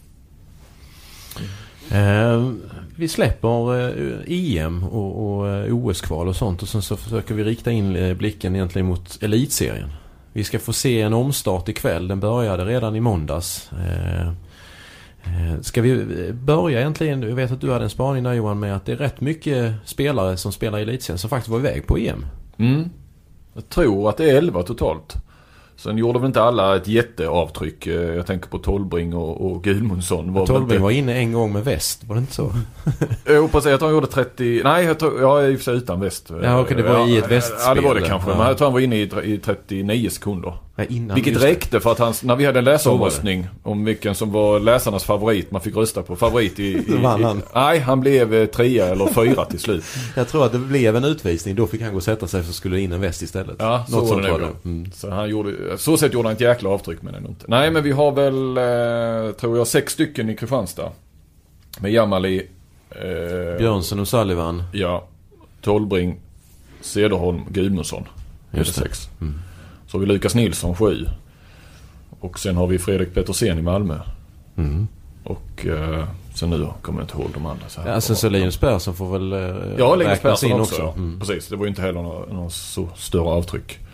Eh, vi släpper eh, E M och, och eh, O S-kval och sånt. Och sen så försöker vi rikta in eh, blicken egentligen mot elitserien. Vi ska få se en omstart ikväll. Den började redan i måndags. Eh, eh, ska vi börja egentligen, jag vet att du hade en spaning där Johan med att det är rätt mycket spelare som spelar i elitserien som faktiskt var iväg på E M. Mm. Jag tror att det är elva totalt. Sen gjorde väl inte alla ett jätteavtryck. Jag tänker på Tolbring och, och Gudmundsson. Var Tolbring inte... var inne en gång med väst, var det inte så? Jag hoppas att jag tror han gjorde trettio... Nej, jag tror jag är i och för sig utan väst. Ja, okej, det var ja, i ett västspel. Ja, det var det kanske. Ja. Men jag tror han var inne i, i trettionio sekunder. Ja, innan, vilket räckte för att han, när vi hade en läsaromröstning om vilken som var läsarnas favorit, man fick rösta på favorit i... i, i han. Nej, han blev trea eller fyra till slut. Jag tror att det blev en utvisning. Då fick han gå och sätta sig så skulle det in en väst istället. Ja, så Något var det. Mm. Så han gjorde... Så sett gjorde han ett jäkla avtryck med den inte. Nej, men vi har väl, eh, tror jag, sex stycken i Kristianstad. Med Jamali... Eh, Björnsson och Sullivan. Ja. Tolbring, Cederholm, Gudmundsson. Just det. Sex. Mm. Så har vi Lukas Nilsson, sju. Och sen har vi Fredrik Pettersen i Malmö. Mm. Och eh, sen nu kommer jag inte ihåg de andra. Så här. Ja, sen så Linus Persson får väl eh, ja, Linus Persson in också. också. Mm. Precis, det var ju inte heller någon, någon så större avtryck.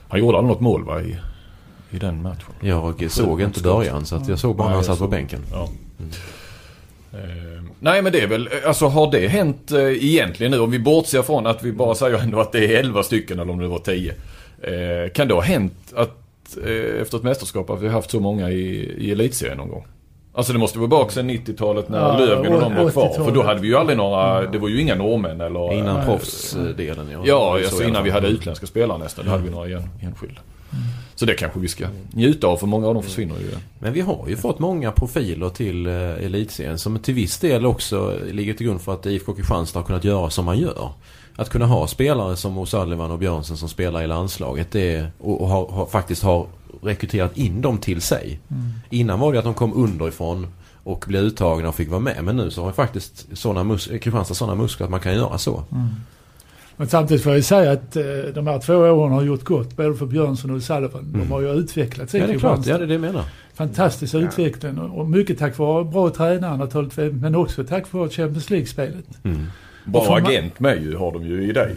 Han gjorde aldrig något mål va, i, i den matchen. Jag såg inte början så att jag såg bara när han satt på bänken. Ja. Mm. Eh, nej men det är väl, alltså har det hänt eh, egentligen nu, om vi bortser från att vi bara säger ändå att det är elva stycken eller om det var tio. Eh, kan det ha hänt att eh, efter ett mästerskap att vi har haft så många i, i elitserien någon gång? Alltså det måste vara bak sedan nittiotalet när ja, Löfgren och de var kvar. För då hade vi ju aldrig några, det var ju inga norrmän eller... Innan proffsdelen. Ja, ja alltså innan vi hade utländska spelare nästan. Då hade vi några en, enskilda. Mm. Så det kanske vi ska njuta av, för många av dem försvinner ju. Men vi har ju fått många profiler till eh, elitserien som till viss del också ligger till grund för att I F K Kristianstad har kunnat göra som man gör. Att kunna ha spelare som O'Sullivan och Björnsen som spelar i landslaget det, och, och har, har, faktiskt har rekryterat in dem till sig. Mm. Innan var det att de kom underifrån och blev uttagna och fick vara med. Men nu så har faktiskt såna mus- Kristianstad sådana muskler att man kan göra så. Mm. Men samtidigt får jag säga att eh, de här två åren har gjort gott både för Björnsson och Sullivan. Mm. De har ju utvecklats i ja, det är klart. Ja, det är det jag menar. Fantastisk ja. utveckling och mycket tack vare bra tränare naturligtvis, men också tack vare Champions League-spelet. Mm. Bra agent med ju, har de ju i dig.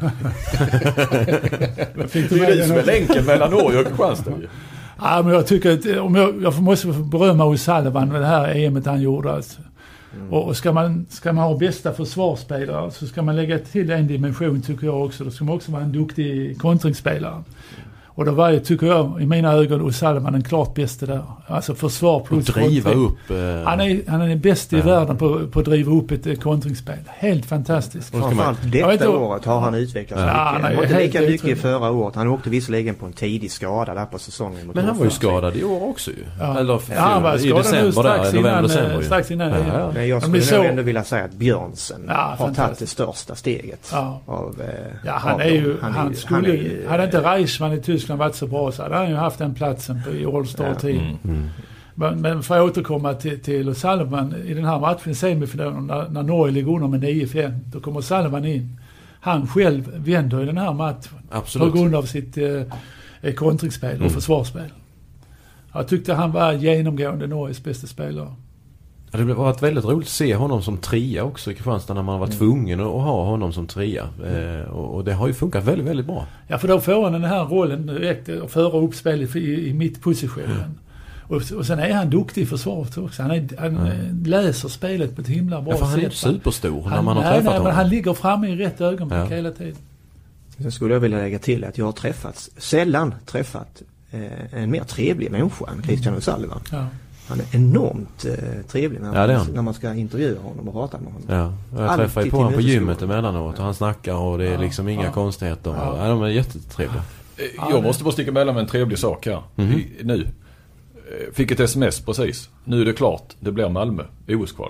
Fick det är ju som är länken mellan Norge och Kristianstad. Ja, men jag tycker att om jag, jag måste berömma O'Sullivan med det här E M:et han gjorde. Alltså. Mm. Och ska man, ska man ha bästa försvarsspelare så ska man lägga till en dimension tycker jag också. Då ska man också vara en duktig kontringsspelare. Och då var ju, tycker jag, i mina ögon O'Sullivan den klart bästa där. Alltså försvar plus och driva kontring. upp. Eh... Han är han är bäst i ja. världen på, på att driva upp ett eh, kontringsspel. Helt fantastiskt. Framförallt detta inte, året har han utvecklats ja. mycket. Han var inte lika mycket i förra året. Han åkte visserligen på en tidig skada där på säsongen. Men han var ju skadad i år också ju. Ja. Eller ja, han var i december där, i november, december ju. Strax innan. Ja. Ja. Men jag skulle så... ändå vilja säga att Björnsen ja, har tagit det största steget. Ja. Av, eh, ja, han av är ju, han, han, skulle, han är, hade inte Reichmann i Tyskland varit så bra så hade han ju haft den platsen på, i All-Star-tid. Ja. Mm. Mm. Men, men för att återkomma till, till O'Sullivan i den här matchen semifinalen när, när Norge ligger under med nio fem, då kommer O'Sullivan in. Han själv vänder i den här matchen. Absolut. På grund av sitt eh, kontringsspel och mm. försvarsspel. Jag tyckte han var genomgående Norges bästa spelare. Ja, det var väldigt roligt att se honom som trea också i Kristianstad när man var tvungen att ha honom som trea. Mm. Eh, och, och det har ju funkat väldigt, väldigt bra. Ja, för då får han den här rollen direkt att föra upp spelet i, i mittpositionen. Mm. Och, och sen är han duktig i försvaret också. Han, är, han mm. läser spelet på ett himla bra ja, för sätt. han är inte superstor han, när man har nej, träffat nej, honom. Men han ligger framme i rätt ögonblick ja. hela tiden. Sen skulle jag vilja lägga till att jag har träffats, sällan träffat eh, en mer trevlig människa än Christian O'Sullivan. Ja. Han är enormt eh, trevlig när, ja, man, när man ska intervjua honom och prata med honom. Ja, jag Alltid träffar ju på honom på gymmet emellanåt och han snackar och det är ja, liksom inga ja. konstigheter. Ja. Ja, de är jättetrevliga. Jag måste bara sticka mellan med en trevlig sak här. Mm-hmm. Nu. Fick ett sms precis. Nu är det klart. Det blir Malmö. O S-kval.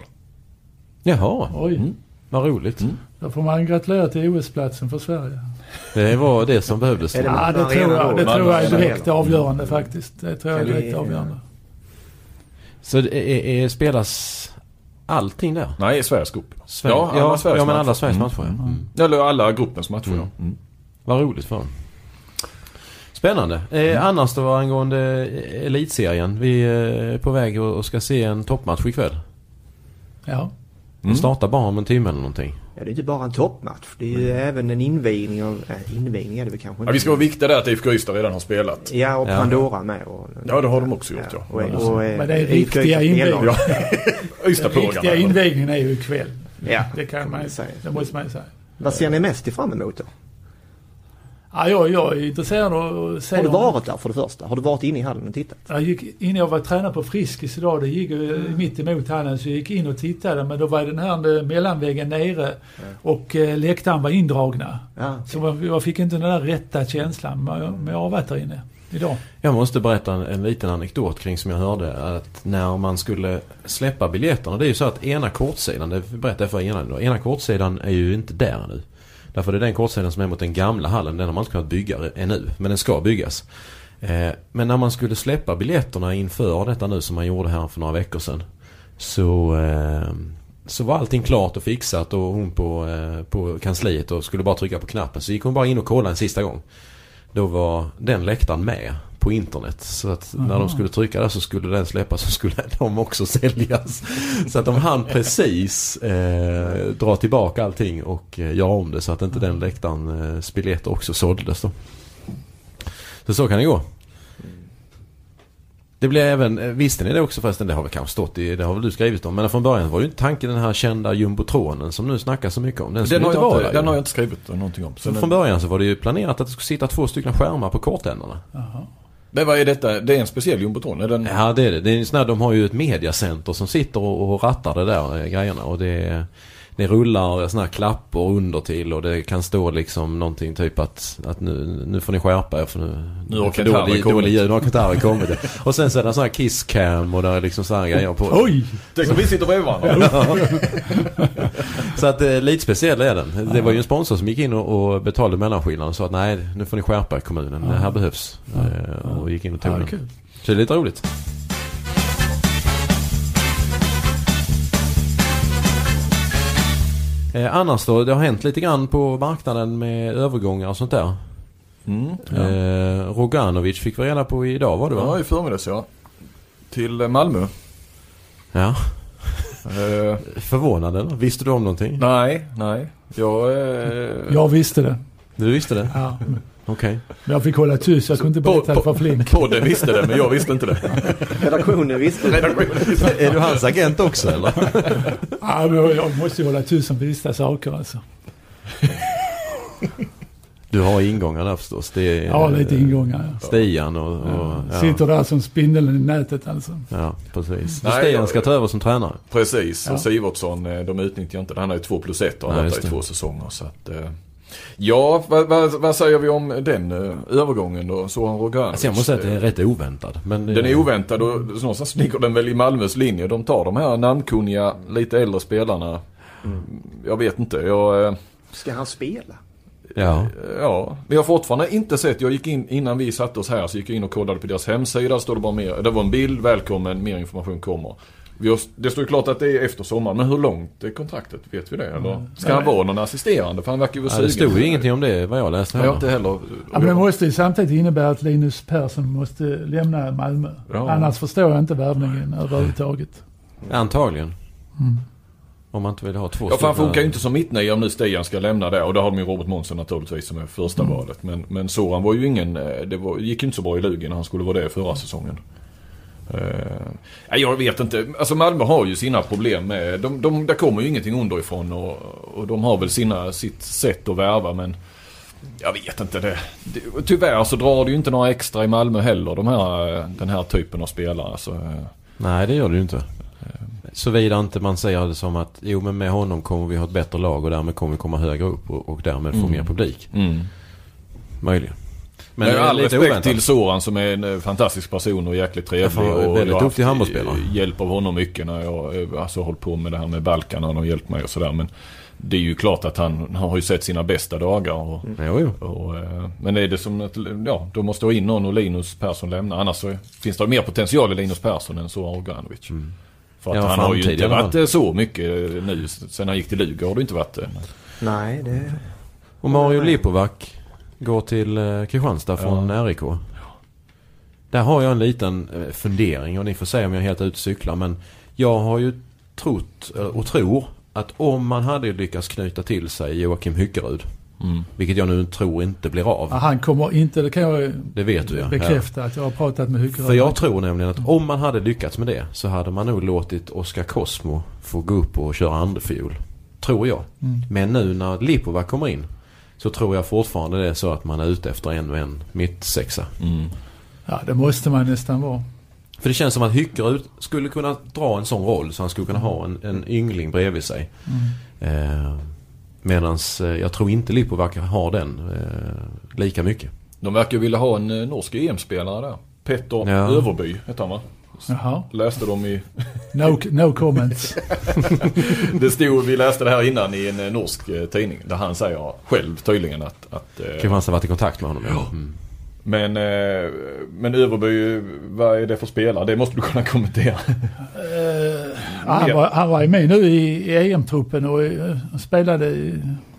Jaha. Oj. Mm. Vad roligt. Mm. Då får man gratulera till O S-platsen för Sverige. Det var det som behövdes. Det ja, det tror jag, det tror jag är direkt avgörande faktiskt. Det tror jag är direkt avgörande. Så det är, är, spelas allting där? Nej, Sveriges grupp. Sverige. Ja, alla ja, Sveriges ja, men alla Sveriges matcher. Mm. Mm. Eller alla gruppens matcher. Mm. Mm. Vad roligt för dem. Spännande. Eh, mm. Annars då angående elitserien. Vi är på väg och ska se en toppmatch ikväll. Ja. Mm. Startar bara om en timme eller någonting. Ja, det är inte bara en toppmatch. Det är ju mm. även en invigning av... Äh, invigning är det väl kanske inte. Ja, vi ska vara viktiga där att I F K Ystad redan har spelat. Ja, och Pandora ja. med. Och, ja, det har de också gjort, ja. ja. Och, och, och, men det är riktiga invigningar. Ja. Den riktiga invigningen är ju ikväll. Ja. Det kan man säga. Det måste man säga. Vad ser ni mest fram emot då? Ja, jag, jag är intresserad av att se. Har du varit där för det första? Har du varit inne i hallen och tittat? Jag gick in, jag var tränare på Friskis idag. Det gick mm. mitt emot hallen så jag gick in och tittade. Men då var den här mellanväggen nere mm. och eh, läktaren var indragna. Ja, okay. Så jag, jag fick inte den där rätta känslan. Men jag, men jag har varit där inne idag. Jag måste berätta en, en liten anekdot kring som jag hörde. Att när man skulle släppa biljetterna. Det är ju så att ena kortsidan, det berättade jag för innan då. Ena kortsidan är ju inte där nu. Därför det är den kortsidan som är mot den gamla hallen. Den har man inte kunnat bygga ännu. Men den ska byggas. Eh, men när man skulle släppa biljetterna inför detta nu som man gjorde här för några veckor sedan. Så, eh, så var allting klart och fixat. Och hon på, eh, på kansliet och skulle bara trycka på knappen. Så gick hon bara in och kollade en sista gång. Då var den läktaren med på internet. Så att när de skulle trycka där så skulle den släppas så skulle de också säljas. Så att de hann precis eh, dra tillbaka allting och eh, göra om det så att inte den läktaren eh, biljetter också såldes då. Så så kan det gå. Det blir även, visste ni det också förresten, det har väl kanske stått i, det har väl du skrivit om, men från början var ju inte tanken den här kända jumbotronen som nu snackas så mycket om. Den, den, har, inte jag vara inte, den har jag inte skrivit någonting om. Så från den... början så var det ju planerat att det skulle sitta två stycken skärmar på kortändarna. Jaha. Men vad är detta? Det är en speciell jumbotron? Är den... Ja, det är det. det är sån de har ju ett mediacenter som sitter och, och rattar det där eh, grejerna, och det det rullar såna här klappor under till, och det kan stå liksom någonting typ att, att nu, nu får ni skärpa er för nu, nu har för dålig, dålig ljud, nu har gitarren kommit. Och sen så är det en sån här kisscam och där är liksom såna grejer på. Oj! Det kan vi sitta bredvid varandra. Så att eh, lite speciell är den. Det var ju en sponsor som gick in och, och betalade mellanskillnaden och sa att nej, nu får ni skärpa er kommunen, det här behövs. Eh, och gick in och tog Ja, den. kul. Så det är lite roligt. Eh, annars då, det har hänt lite grann på marknaden med övergångar och sånt där. Mm, ja. eh, Roganovic fick vi reda på idag, var det va? Ja, i förmiddags, ja. Till Malmö. Ja. eh, Förvånad eller? Visste du om någonting? nej, nej. Jag, eh... Jag visste det. Du visste det? Ja. Okej. Okay. Men jag fick hålla tyst, jag kunde inte berätta det för Flink. Podden visste det, men jag visste inte det. Redaktionen visste det. Är du hans agent också eller? Ja, men jag måste ju hålla tyst om vissa saker alltså. Du har ingångar där förstås. Det är, ja, lite ingångar. Ja. Stian och... och ja. Sitter där som spindeln i nätet alltså. Ja, precis. Nej, Stian jag, ska ta över som tränare. Precis, ja. och Sivertsson, de utnyttjar inte. Han är ju två plus ett och har Nej, varit i två säsonger. Så att, ja, vad, vad, vad säger vi om den uh, övergången då? Soran Roganovic. Alltså jag måste säga att det är rätt oväntad. Men den är oväntad och någonstans ligger den väl i Malmös linje. De tar de här namnkunniga, lite äldre spelarna. Mm. Jag vet inte. Jag, uh, Ska han spela? Ja. Ja, men jag har fortfarande inte sett. Jag gick in innan vi satte oss här, så gick jag in och kollade på deras hemsida. Står det bara mer, det var en bild, välkommen, mer information kommer. Vi har, det står ju klart att det är efter sommaren, men hur långt är kontraktet? Vet vi det? Eller ska han vara någon assisterande? För han verkar ju ja, sugen. det stod ju ingenting om det vad jag läste. Jag har inte heller. Ja, men det måste ju samtidigt innebära att Linus Persson måste lämna Malmö. Ja. Annars förstår jag inte värvningen överhuvudtaget. Antagligen. Mm. Om man inte vill ha två. Ja, för han funkar ju inte som mittnej om nu Stian ska lämna där. Och då har de ju Robert Månsson naturligtvis som är första mm. valet. Men, men Soran var ju ingen, det var, gick ju inte så bra i Lugen när han skulle vara det förra säsongen. Uh, jag vet inte. Alltså Malmö har ju sina problem med, de, de, där kommer ju ingenting underifrån och, och de har väl sina, sitt sätt att värva, men jag vet inte det. det tyvärr så drar det ju inte några extra i Malmö heller, de här, den här typen av spelare så, uh, nej, det gör det ju inte. Såvida inte man säger det som att jo, men med honom kommer vi ha ett bättre lag och därmed kommer vi komma högre upp och, och därmed få mm. mer publik. Mm. Möjligen. Men jag har all respekt oväntat. Till Soran som är en fantastisk person och jäkligt trevlig. Jag och väldigt duktig handbollsspelare. Hjälp av honom mycket när jag alltså, hållit på med det här med Balkan och han har hjälpt mig och sådär. Men det är ju klart att han, han har ju sett sina bästa dagar. Och, mm. jo, jo. Och, men är det som att ja, då måste ha in någon och Linus Persson lämna. Annars så finns det mer potential i Linus Persson än Soran Roganovic. Mm. För att ja, han har ju inte varit så mycket nu. Sen han gick till Luga har det inte varit. Nej, det... Och Mario Lipovac går till eh, Kristianstad från ja. R I K. Där har jag en liten eh, fundering och ni får säga om jag är helt ute och cyklar, men jag har ju trott eh, och tror att om man hade lyckats knyta till sig Joakim Hyckerud, mm. vilket jag nu tror inte blir av. Ja, han kommer inte, det kan jag det vet du, ja. bekräfta ja. Att jag har pratat med Hyckerud. För jag tror nämligen att om man hade lyckats med det så hade man nog låtit Oskar Cosmo få gå upp och köra andrefiol. Tror jag. Mm. Men nu när Lipovac kommer in så tror jag fortfarande det är så att man är ute efter en och en mittsexa. Mm. Ja, det måste man nästan vara. För det känns som att Hyckerud skulle kunna dra en sån roll så han skulle kunna ha en, en yngling bredvid sig. Mm. Eh, medans eh, jag tror inte Lipovac har den eh, lika mycket. De verkar vilja ha en eh, norsk E M-spelare där. Petter ja. Överby heter han, va? Jaha. Läste de i... no, no comments. Det stod, vi läste det här innan i en eh, norsk eh, tidning där han säger själv tydligen att... att eh, kan man ha varit i kontakt med honom? Ja. Mm. Men, eh, men Överby, vad är det för spelare? Det måste du kunna kommentera. Uh, han, var, han var med nu i, i E M-truppen och uh, spelade i,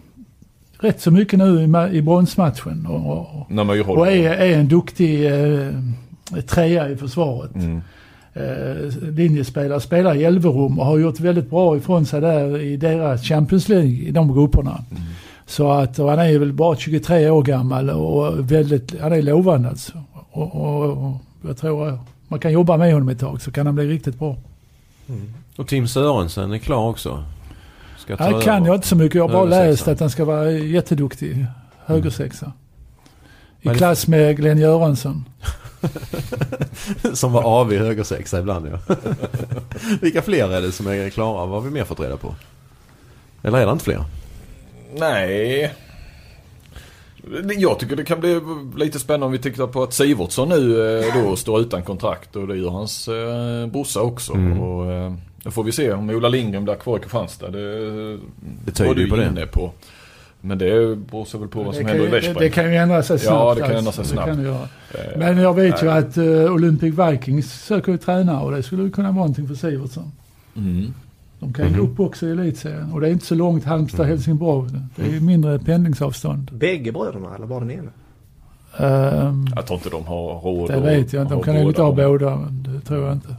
rätt så mycket nu i, i bronsmatchen. Och, och, och är, är en duktig uh, trea i försvaret. Mm. Uh, linjespelare, spelar i Elverum och har gjort väldigt bra ifrån sig där i deras Champions League i de grupperna. Mm. Så att han är väl bara tjugotre år gammal och väldigt, han är lovande alltså. Och, och, och jag tror man kan jobba med honom ett tag så kan han bli riktigt bra. Mm. Och Tim Sörensen är klar också. Ska ta jag kan över. jag inte så mycket, jag har bara läst att han ska vara jätteduktig högersexa. I Men klass med Glenn Göransson. Som var av i högersexa ibland, ja. Vilka fler är det som är klara? Vad har vi mer fått reda på? Eller är det inte fler? Nej. Jag tycker det kan bli lite spännande om vi tittar på att Sivertsson nu då står utan kontrakt och det gör hans eh, brorsa också. Mm. Och eh, då får vi se om Ola Lindgren blir kvar i Kristianstad. Det, det tyder ju på det. På. Men det beror sig väl på vad som händer i Västberg. Det, det kan ju ändra sig snabbt. Ja, det kan ändra sig snabbt. Kan göra. Men jag vet ju att uh, Olympic Vikings söker ju tränare och det skulle kunna vara någonting för Sivertsson. Mm. De kan ju mm. gå upp också i elitserien. Och det är inte så långt Halmstad-Helsingborg. Det är mindre pendlingsavstånd. Bägge bröderna eller bara den ena? Um, jag tror inte de har råd. Det vet jag inte. De kan ju inte ha båda. Men det tror jag inte.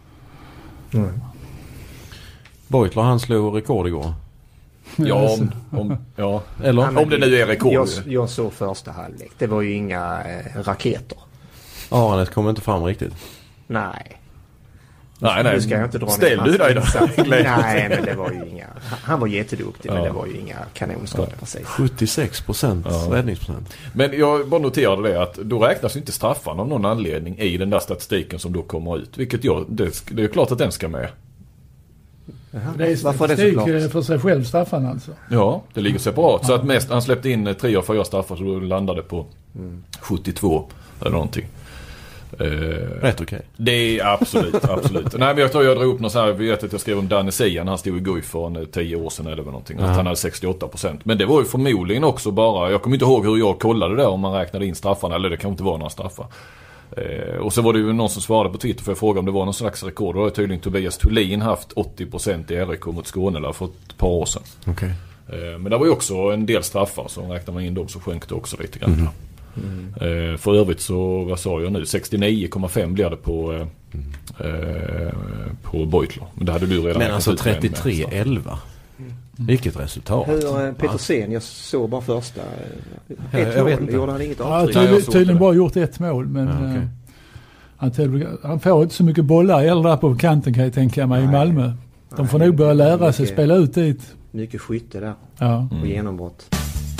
Mm. Beutler, han slog rekord igår. Ja, om, om, ja. Eller ja, om det nu är rekord. Jag, jag såg första halvlek. Det var ju inga eh, raketer. Ja, det kommer inte fram riktigt. Nej. Nej, nej. Ska jag inte dra ställ du dig då? Nej, men det var ju inga. Han var jätteduktig, ja. Men det var ju inga kanonskott precis. sjuttiosex procent ja. Räddningsprocent. Men jag bara noterade det att då räknas inte straffan av någon anledning i den där statistiken som då kommer ut. Vilket jag, det, det är klart att den ska med. Jaha. Det är statistik för sig själv, straffan alltså. Ja, det ligger separat. Så att mest, han släppte in tre av fyra straffar så då landade på mm. sjuttiotvå eller någonting. Uh, Rätt okej. Okay. Det är absolut, absolut. Nej, men jag tror jag drog upp något så här, vi vet att jag skrev om Danne Sian, han stod i Guif för tio år sedan eller någonting, uh-huh. att han hade sextioåtta procent. Men det var ju förmodligen också bara, jag kommer inte ihåg hur jag kollade det om man räknade in straffarna, eller det kan inte vara några straffar. Eh, och så var det ju någon som svarade på Twitter för att fråga om det var någon slags rekord. Då har tydligen Tobias Thulin haft åttio procent i R K mot Skåne för ett par år sedan. Okay. Eh, men det var ju också en del straffar, så räknar man in dem så sjönk det också lite grann. Mm. Mm. Eh, för övrigt så, vad sa jag nu, sextionio komma fem blev det på eh, eh, på Beutler. Men det hade du redan. Men alltså trettiotre elva. Mm. Vilket resultat. Hur Petersen, jag såg bara första ett jag, jag mål, vet gjorde han inget avtryck. Ja, tydligen, tydligen bara gjort ett mål, men ja, okay. han, han får inte så mycket bollar eller på kanten kan jag tänka mig. Nej. I Malmö. De får Nej, nog börja lära mycket, sig spela ut dit. Mycket skytte där. Ja. Och mm. genombrott.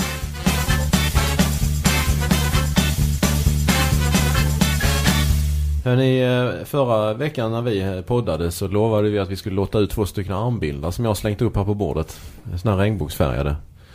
Hörrni, förra veckan när vi poddade så lovade vi att vi skulle låta ut två stycken armbilder som jag har slängt upp här på bordet. Såna här regnbågsfärgade.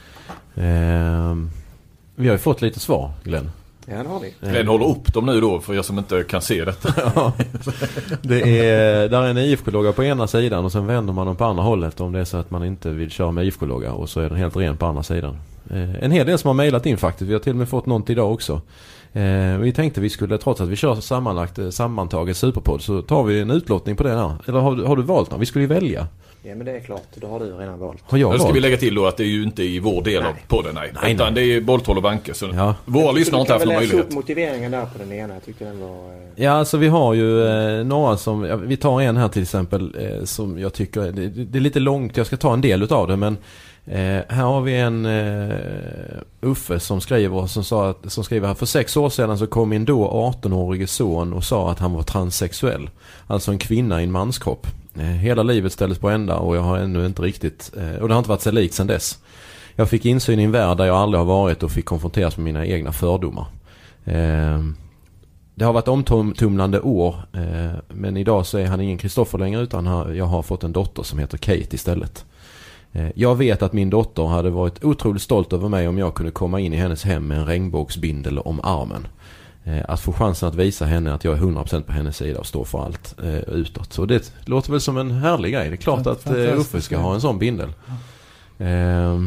Eh, vi har ju fått lite svar, Glenn. Ja, det har vi. Glenn håller upp dem nu då för jag som inte kan se detta. Ja, det är, där är en I F K-logga på ena sidan och sen vänder man dem på andra hållet om det är så att man inte vill köra med I F K-logga och så är den helt ren på andra sidan. Eh, en hel del som har mejlat in faktiskt. Vi har till och med fått något idag också. Eh, vi tänkte vi skulle, trots att vi kör sammanlagt sammantaget Superpodd, så tar vi en utlottning på det här. Eller har, har du valt någon? Vi skulle ju välja. Ja, men det är klart. Då har du redan valt. Har jag valt? Ska vi lägga till då att det är ju inte i vår del nej. Av podden, nej. nej Utan nej. Det är Bolltroll och Banke. Så ja. Våra lyssnare har inte haft någon möjlighet. Motiveringen där på den ena, jag tyckte den var... Eh... Ja, alltså vi har ju eh, några som... Ja, vi tar en här till exempel eh, som jag tycker... Det, det är lite långt, jag ska ta en del utav det, men... Eh, här har vi en eh, Uffe som skriver som, sa att, som skriver här: för sex år sedan så kom min då arton-årige son och sa att han var transsexuell. Alltså en kvinna i en manskropp. Eh, hela livet ställdes på ända och jag har ännu inte riktigt eh, och det har inte varit så likt sedan dess. Jag fick insyn i en värld där jag aldrig har varit och fick konfronteras med mina egna fördomar. Eh, det har varit omtumlande år, eh, men idag så är han ingen Kristoffer längre utan jag har fått en dotter som heter Kate istället. Jag vet att min dotter hade varit otroligt stolt över mig om jag kunde komma in i hennes hem med en regnbågsbindel om armen. Att få chansen att visa henne att jag är hundra procent på hennes sida och står för allt eh, utåt. Så det låter väl som en härlig grej. Det är klart att eh, Uffe ska ha en sån bindel. Eh,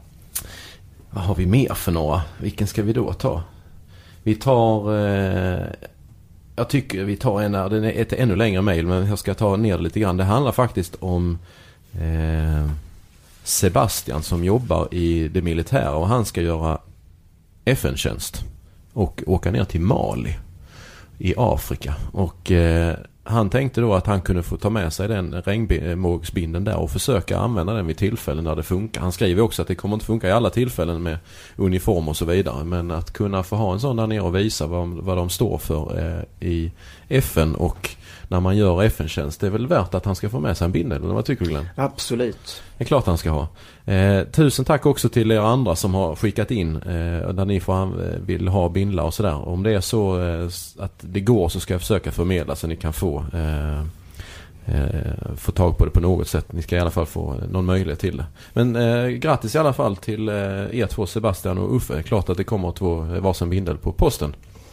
vad har vi mer för några? Vilken ska vi då ta? Vi tar... Eh, jag tycker vi tar en där. Den är ett ännu längre mejl, men jag ska ta ner lite grann. Det handlar faktiskt om... Eh, Sebastian som jobbar i det militära och han ska göra F N-tjänst och åka ner till Mali i Afrika och eh, han tänkte då att han kunde få ta med sig den regnbågsbindeln där och försöka använda den vid tillfällen där det funkar. Han skriver också att det kommer inte funka i alla tillfällen med uniform och så vidare, men att kunna få ha en sån där nere och visa vad, vad de står för eh, i F N och när man gör F N-tjänst, det är väl värt att han ska få med sig en bindel, eller vad tycker du, Glenn? Absolut. Det är klart han ska ha. Eh, tusen tack också till er andra som har skickat in eh, där ni får, eh, vill ha bindlar och sådär. Om det är så eh, att det går så ska jag försöka förmedla så ni kan få eh, eh, få tag på det på något sätt. Ni ska i alla fall få någon möjlighet till det. Men eh, grattis i alla fall till eh, er två, Sebastian och Uffe. Klart att det kommer två varsin bindel på posten.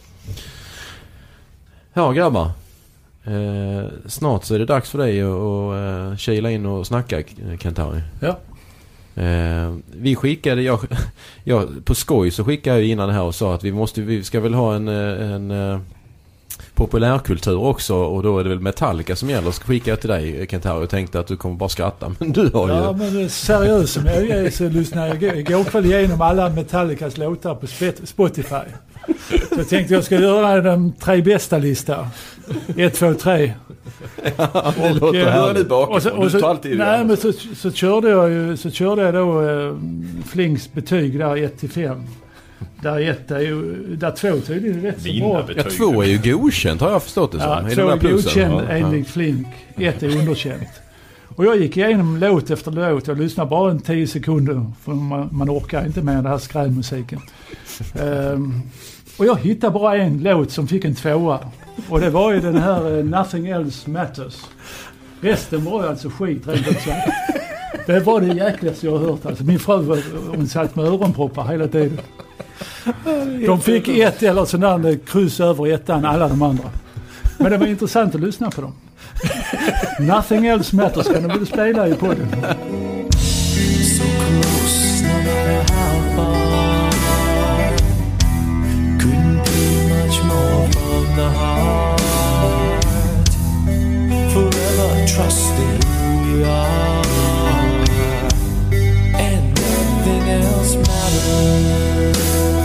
Ja, grabbar. Eh, snart så är det dags för dig att, att uh, kila in och snacka, Kent-Harry. Ja. Eh, vi skickade, jag, jag, på skoj så skickade jag innan det här och sa att vi måste, vi ska väl ha en, en, en populärkultur också, och då är det väl Metallica som gäller. Så skickade jag till dig, Kent-Harry, och tänkte att du kommer bara skratta, men du har ju... Ja, men seriöst som jag är så lyssnar jag igår kväll igenom alla Metallicas låtar på Spotify. Så jag tänkte jag ska göra de tre bästa listor. Ett, två, tre. Ja, det och, låter härligt bakom. Och så, och så, alltid nej, men så, så körde jag ju, så körde jag då eh, Flinks betyg där ett till fem. Där ett är ju, där två tydligen är rätt så bra. Ja, två är ju godkänt, har jag förstått det som. Ja, två är godkänt enligt Flink. Ett är underkänt. Och jag gick igenom låt efter låt. Jag lyssnade bara en tio sekunder. För man, man orkar inte med den här skrämmusiken. um, och jag hittade bara en låt som fick en tvåa. Och det var ju den här uh, Nothing Else Matters. Resten var ju alltså skit rent ut sagt. Det var det jäkligaste jag har hört. Alltså, min fru, hon satt med öronproppar hela tiden. De fick ett eller sån där kryss över ettan, alla de andra. Men det var intressant att lyssna på dem. Nothing Else Matters kan de väl spela i podden. So close, no matter how far. Couldn't be much more from the heart. Forever trusting who we are. And nothing else matters.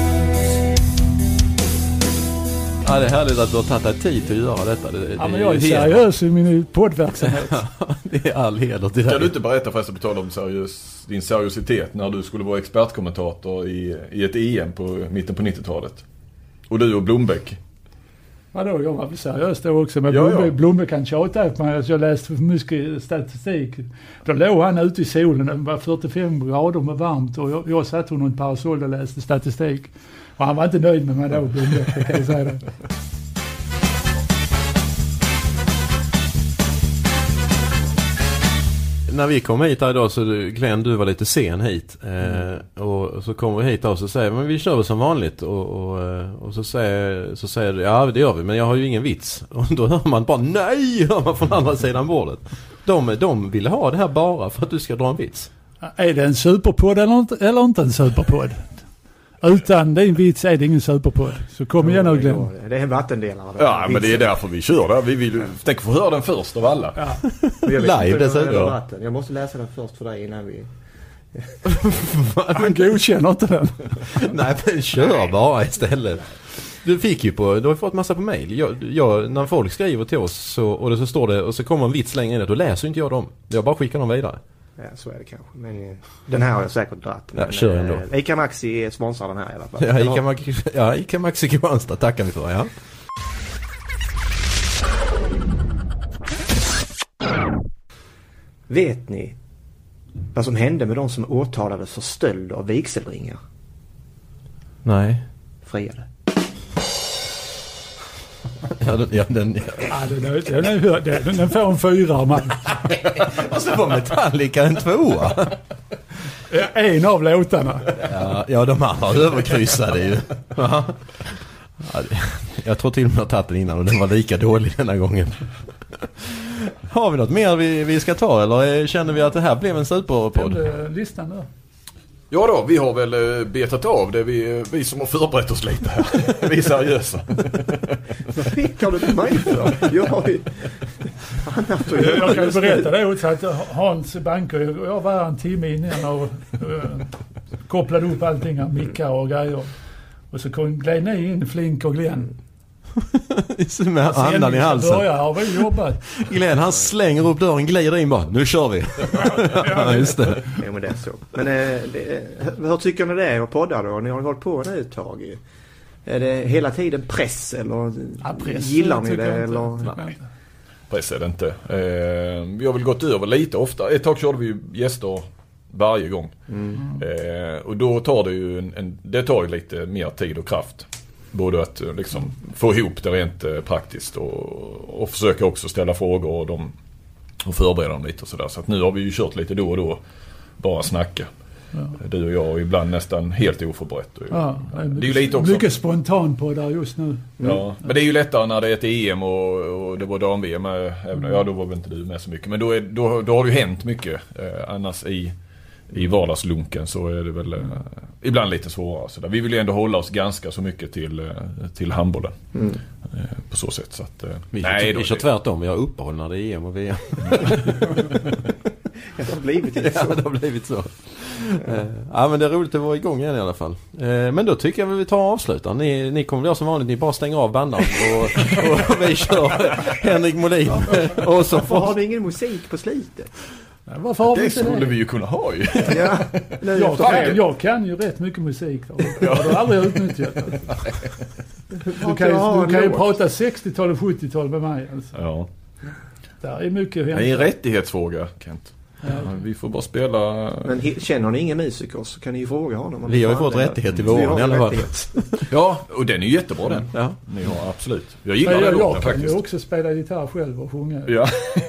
Ja, det är härligt att du har tagit dig tid till att göra detta. Det, ja, det men jag är seriös i min poddverksamhet. Det är all heder till dig. Kan du inte berätta förresten på tal om seriös, din seriositet när du skulle vara expertkommentator i, i ett E M på mitten på nittiotalet? Och du och Blombeck. Ja, då, jag var väl seriös då också. Men ja, Blombeck, ja. Blombeck kan tjata på mig. Alltså, jag läste för mycket statistik. Då låg han ute i solen. Det var fyrtiofem grader med varmt. Och jag, jag satt under en parasoll och läste statistik. Och han var inte nöjd med mig då, Blombeck, kan jag säga det. När vi kom hit här idag så Glenn, du var lite sen hit. Eh, och så kom vi hit och så säger men vi kör väl som vanligt. Och, och, och så säger så säger du, ja det gör vi, men jag har ju ingen vits. Och då hör man bara, nej, hör man från andra sidan bordet. De, de vill ha det här bara för att du ska dra en vits. Är det en superpodd eller inte, eller inte en superpodd? Utan din vits är det ingen superpodd. Så kom igen och glöm. Det är en vattendelare. Ja, men det är därför vi kör där. Vi vill tänka få höra den först av alla. Ja. Live dessutom. Jag måste läsa den först för dig innan vi... Han godkänner inte den. Nej, men kör bara istället. Du fick ju på, du har fått massa på mail. Jag, jag, när folk skriver till oss så, och det så står det och så kommer en vits längre in, då läser inte jag dem. Jag bara skickar dem vidare. Ja, så är det kanske. Men den här har jag säkert dratt. Ja, kör ändå. Äh, Ica Maxi sponsrar den här i alla fall. Ja, Ica, Maxi, ja, Ica Maxi Kristianstad tackar vi för, ja. Vet ni vad som hände med de som åtalades för stöld av vigselringar? Nej. Friade. Ja, den, ja, den, ja. Ja, den, den, den, den får en fyra, man. Och så var Metallica en tvåa. En av låtarna. Ja, ja de andra överkryssade ju. Ja. Ja, jag tror till och med att jag tagit den innan och den var lika dålig denna gången. Har vi något mer vi, vi ska ta, eller känner vi att det här blev en superpodd? Listan där. Ja då, vi har väl betat av det, vi, vi som har förberett oss lite här. Vi är seriösa. Vad fick har du till mig för? Jag har ju... Jag, jag kan berätta det också att Hans Banker, jag var en timme innan och uh, kopplade upp allting, mickar och grejer. Och så kom Glenn in, Flink och Glenn. Med andan i halsen. Börjar har vi jobbat. Glenn, han slänger upp dörren, glider in bara. Nu kör vi. Ja, just det. Ja, men det är så. Men eh, det, hur tycker ni det är att podda då? Ni har hållit på nu ett tag ju. Är det hela tiden press eller ja, press, gillar ni det? Eller? Nej, press är det inte. Eh, vi har väl gått över lite ofta. Ett tag körde vi gäster varje gång. Mm. Eh, och då tar det ju en, en, det tar ju lite mer tid och kraft. Både att liksom få ihop det rent eh, praktiskt och, och försöka också ställa frågor och, de, och förbereda dem lite och sådär. Så att nu har vi ju kört lite då och då bara snacka. Ja. Du och jag och ibland nästan helt oförberett. Ja, det är mycket, det är ju lite också, mycket spontant på där just nu. Ja, mm. Men det är ju lättare när det är ett E M och, och det var dam-V M. Även, ja, då var väl inte du med så mycket. Men då, är, då, då har det ju hänt mycket. Eh, annars i, i vardagslunken så är det väl eh, ibland lite svårare. Så där. Vi vill ju ändå hålla oss ganska så mycket till, eh, till handbollen. Mm. Eh, på så sätt. Så att, eh, vi nej, vi kör tvärtom. Vi har uppehåll när det är E M och V M. Det har blivit så. Ja, det har blivit så. Mm. Ja, men det är roligt att vara igång igen i alla fall. Men då tycker jag att vi tar och avslutar. Ni, ni kommer göra som vanligt, ni bara stänger av bandan och, och, och vi kör Henrik Molin. Och så får... har ni ingen musik på slutet? Ja, varför har det vi skulle det? vi ju kunna ha ju. Ja, jag, kan, jag kan ju rätt mycket musik. Då. Jag har aldrig utnyttjat det. Du kan ju, du kan ju prata sextiotal och sjuttiotal med mig. Alltså. Ja. Där är mycket det är en rättighetsfråga, Kent. Ja. Vi får bara spela. Men känner ni ingen musiker så kan ni ju fråga honom. Vi har ju fått rättighet i våren i alla fall. Ja, och den är ju jättebra den. Ja. Ni har absolut. Jag gillar jag, den jag låten faktiskt. Jag kan ju också spela gitarr själv och sjunga. Ja.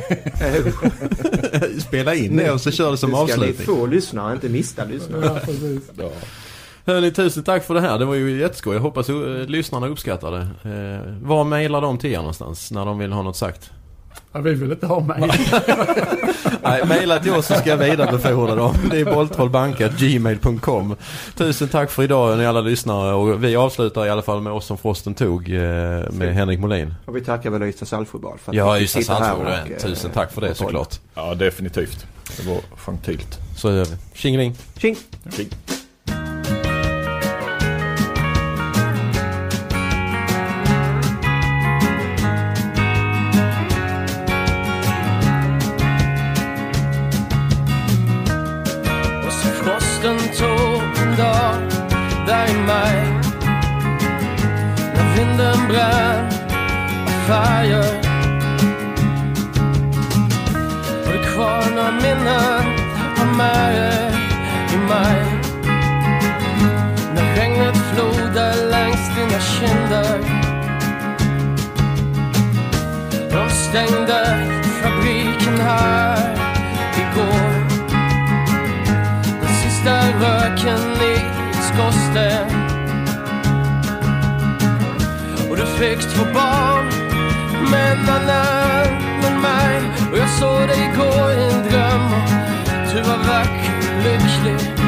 Spela in det och så kör det som avslutning. Du ska ni få lyssnare, inte mista lyssnare. Ja, precis. Ja. Hörrni, tusen tack för det här. Det var ju jätteskoj. Jag hoppas uh, lyssnarna uppskattar det. Uh, var mejlar de till er någonstans när de vill ha något sagt? Ja, vi vill inte ha mejl. Nej, mejla till oss så ska jag vidarebefordra dem. Det är bolltrollbank at gmail punkt com. Tusen tack för idag ni alla lyssnare. Och vi avslutar i alla fall med oss som Frosten tog eh, med Henrik Molin. Och vi tackar väl Ystad Saltsjöbad för att ja, vi Ystad Saltsjöbad. Och, tusen tack för det såklart. Ja, definitivt. Det var fantilt. Så gör vi. Tjingeling. Tjing. Tjing. Frosten tog en dag där i maj, när vinden brann av färger, och det kvar några minnen av mig i maj, när regnet flodade längs dina kinder. De stängde fabriken här igår, där röken i skorsten, och du fick två barn med en annan än mig, och jag såg dig gå i en dröm, och du var vacker, lycklig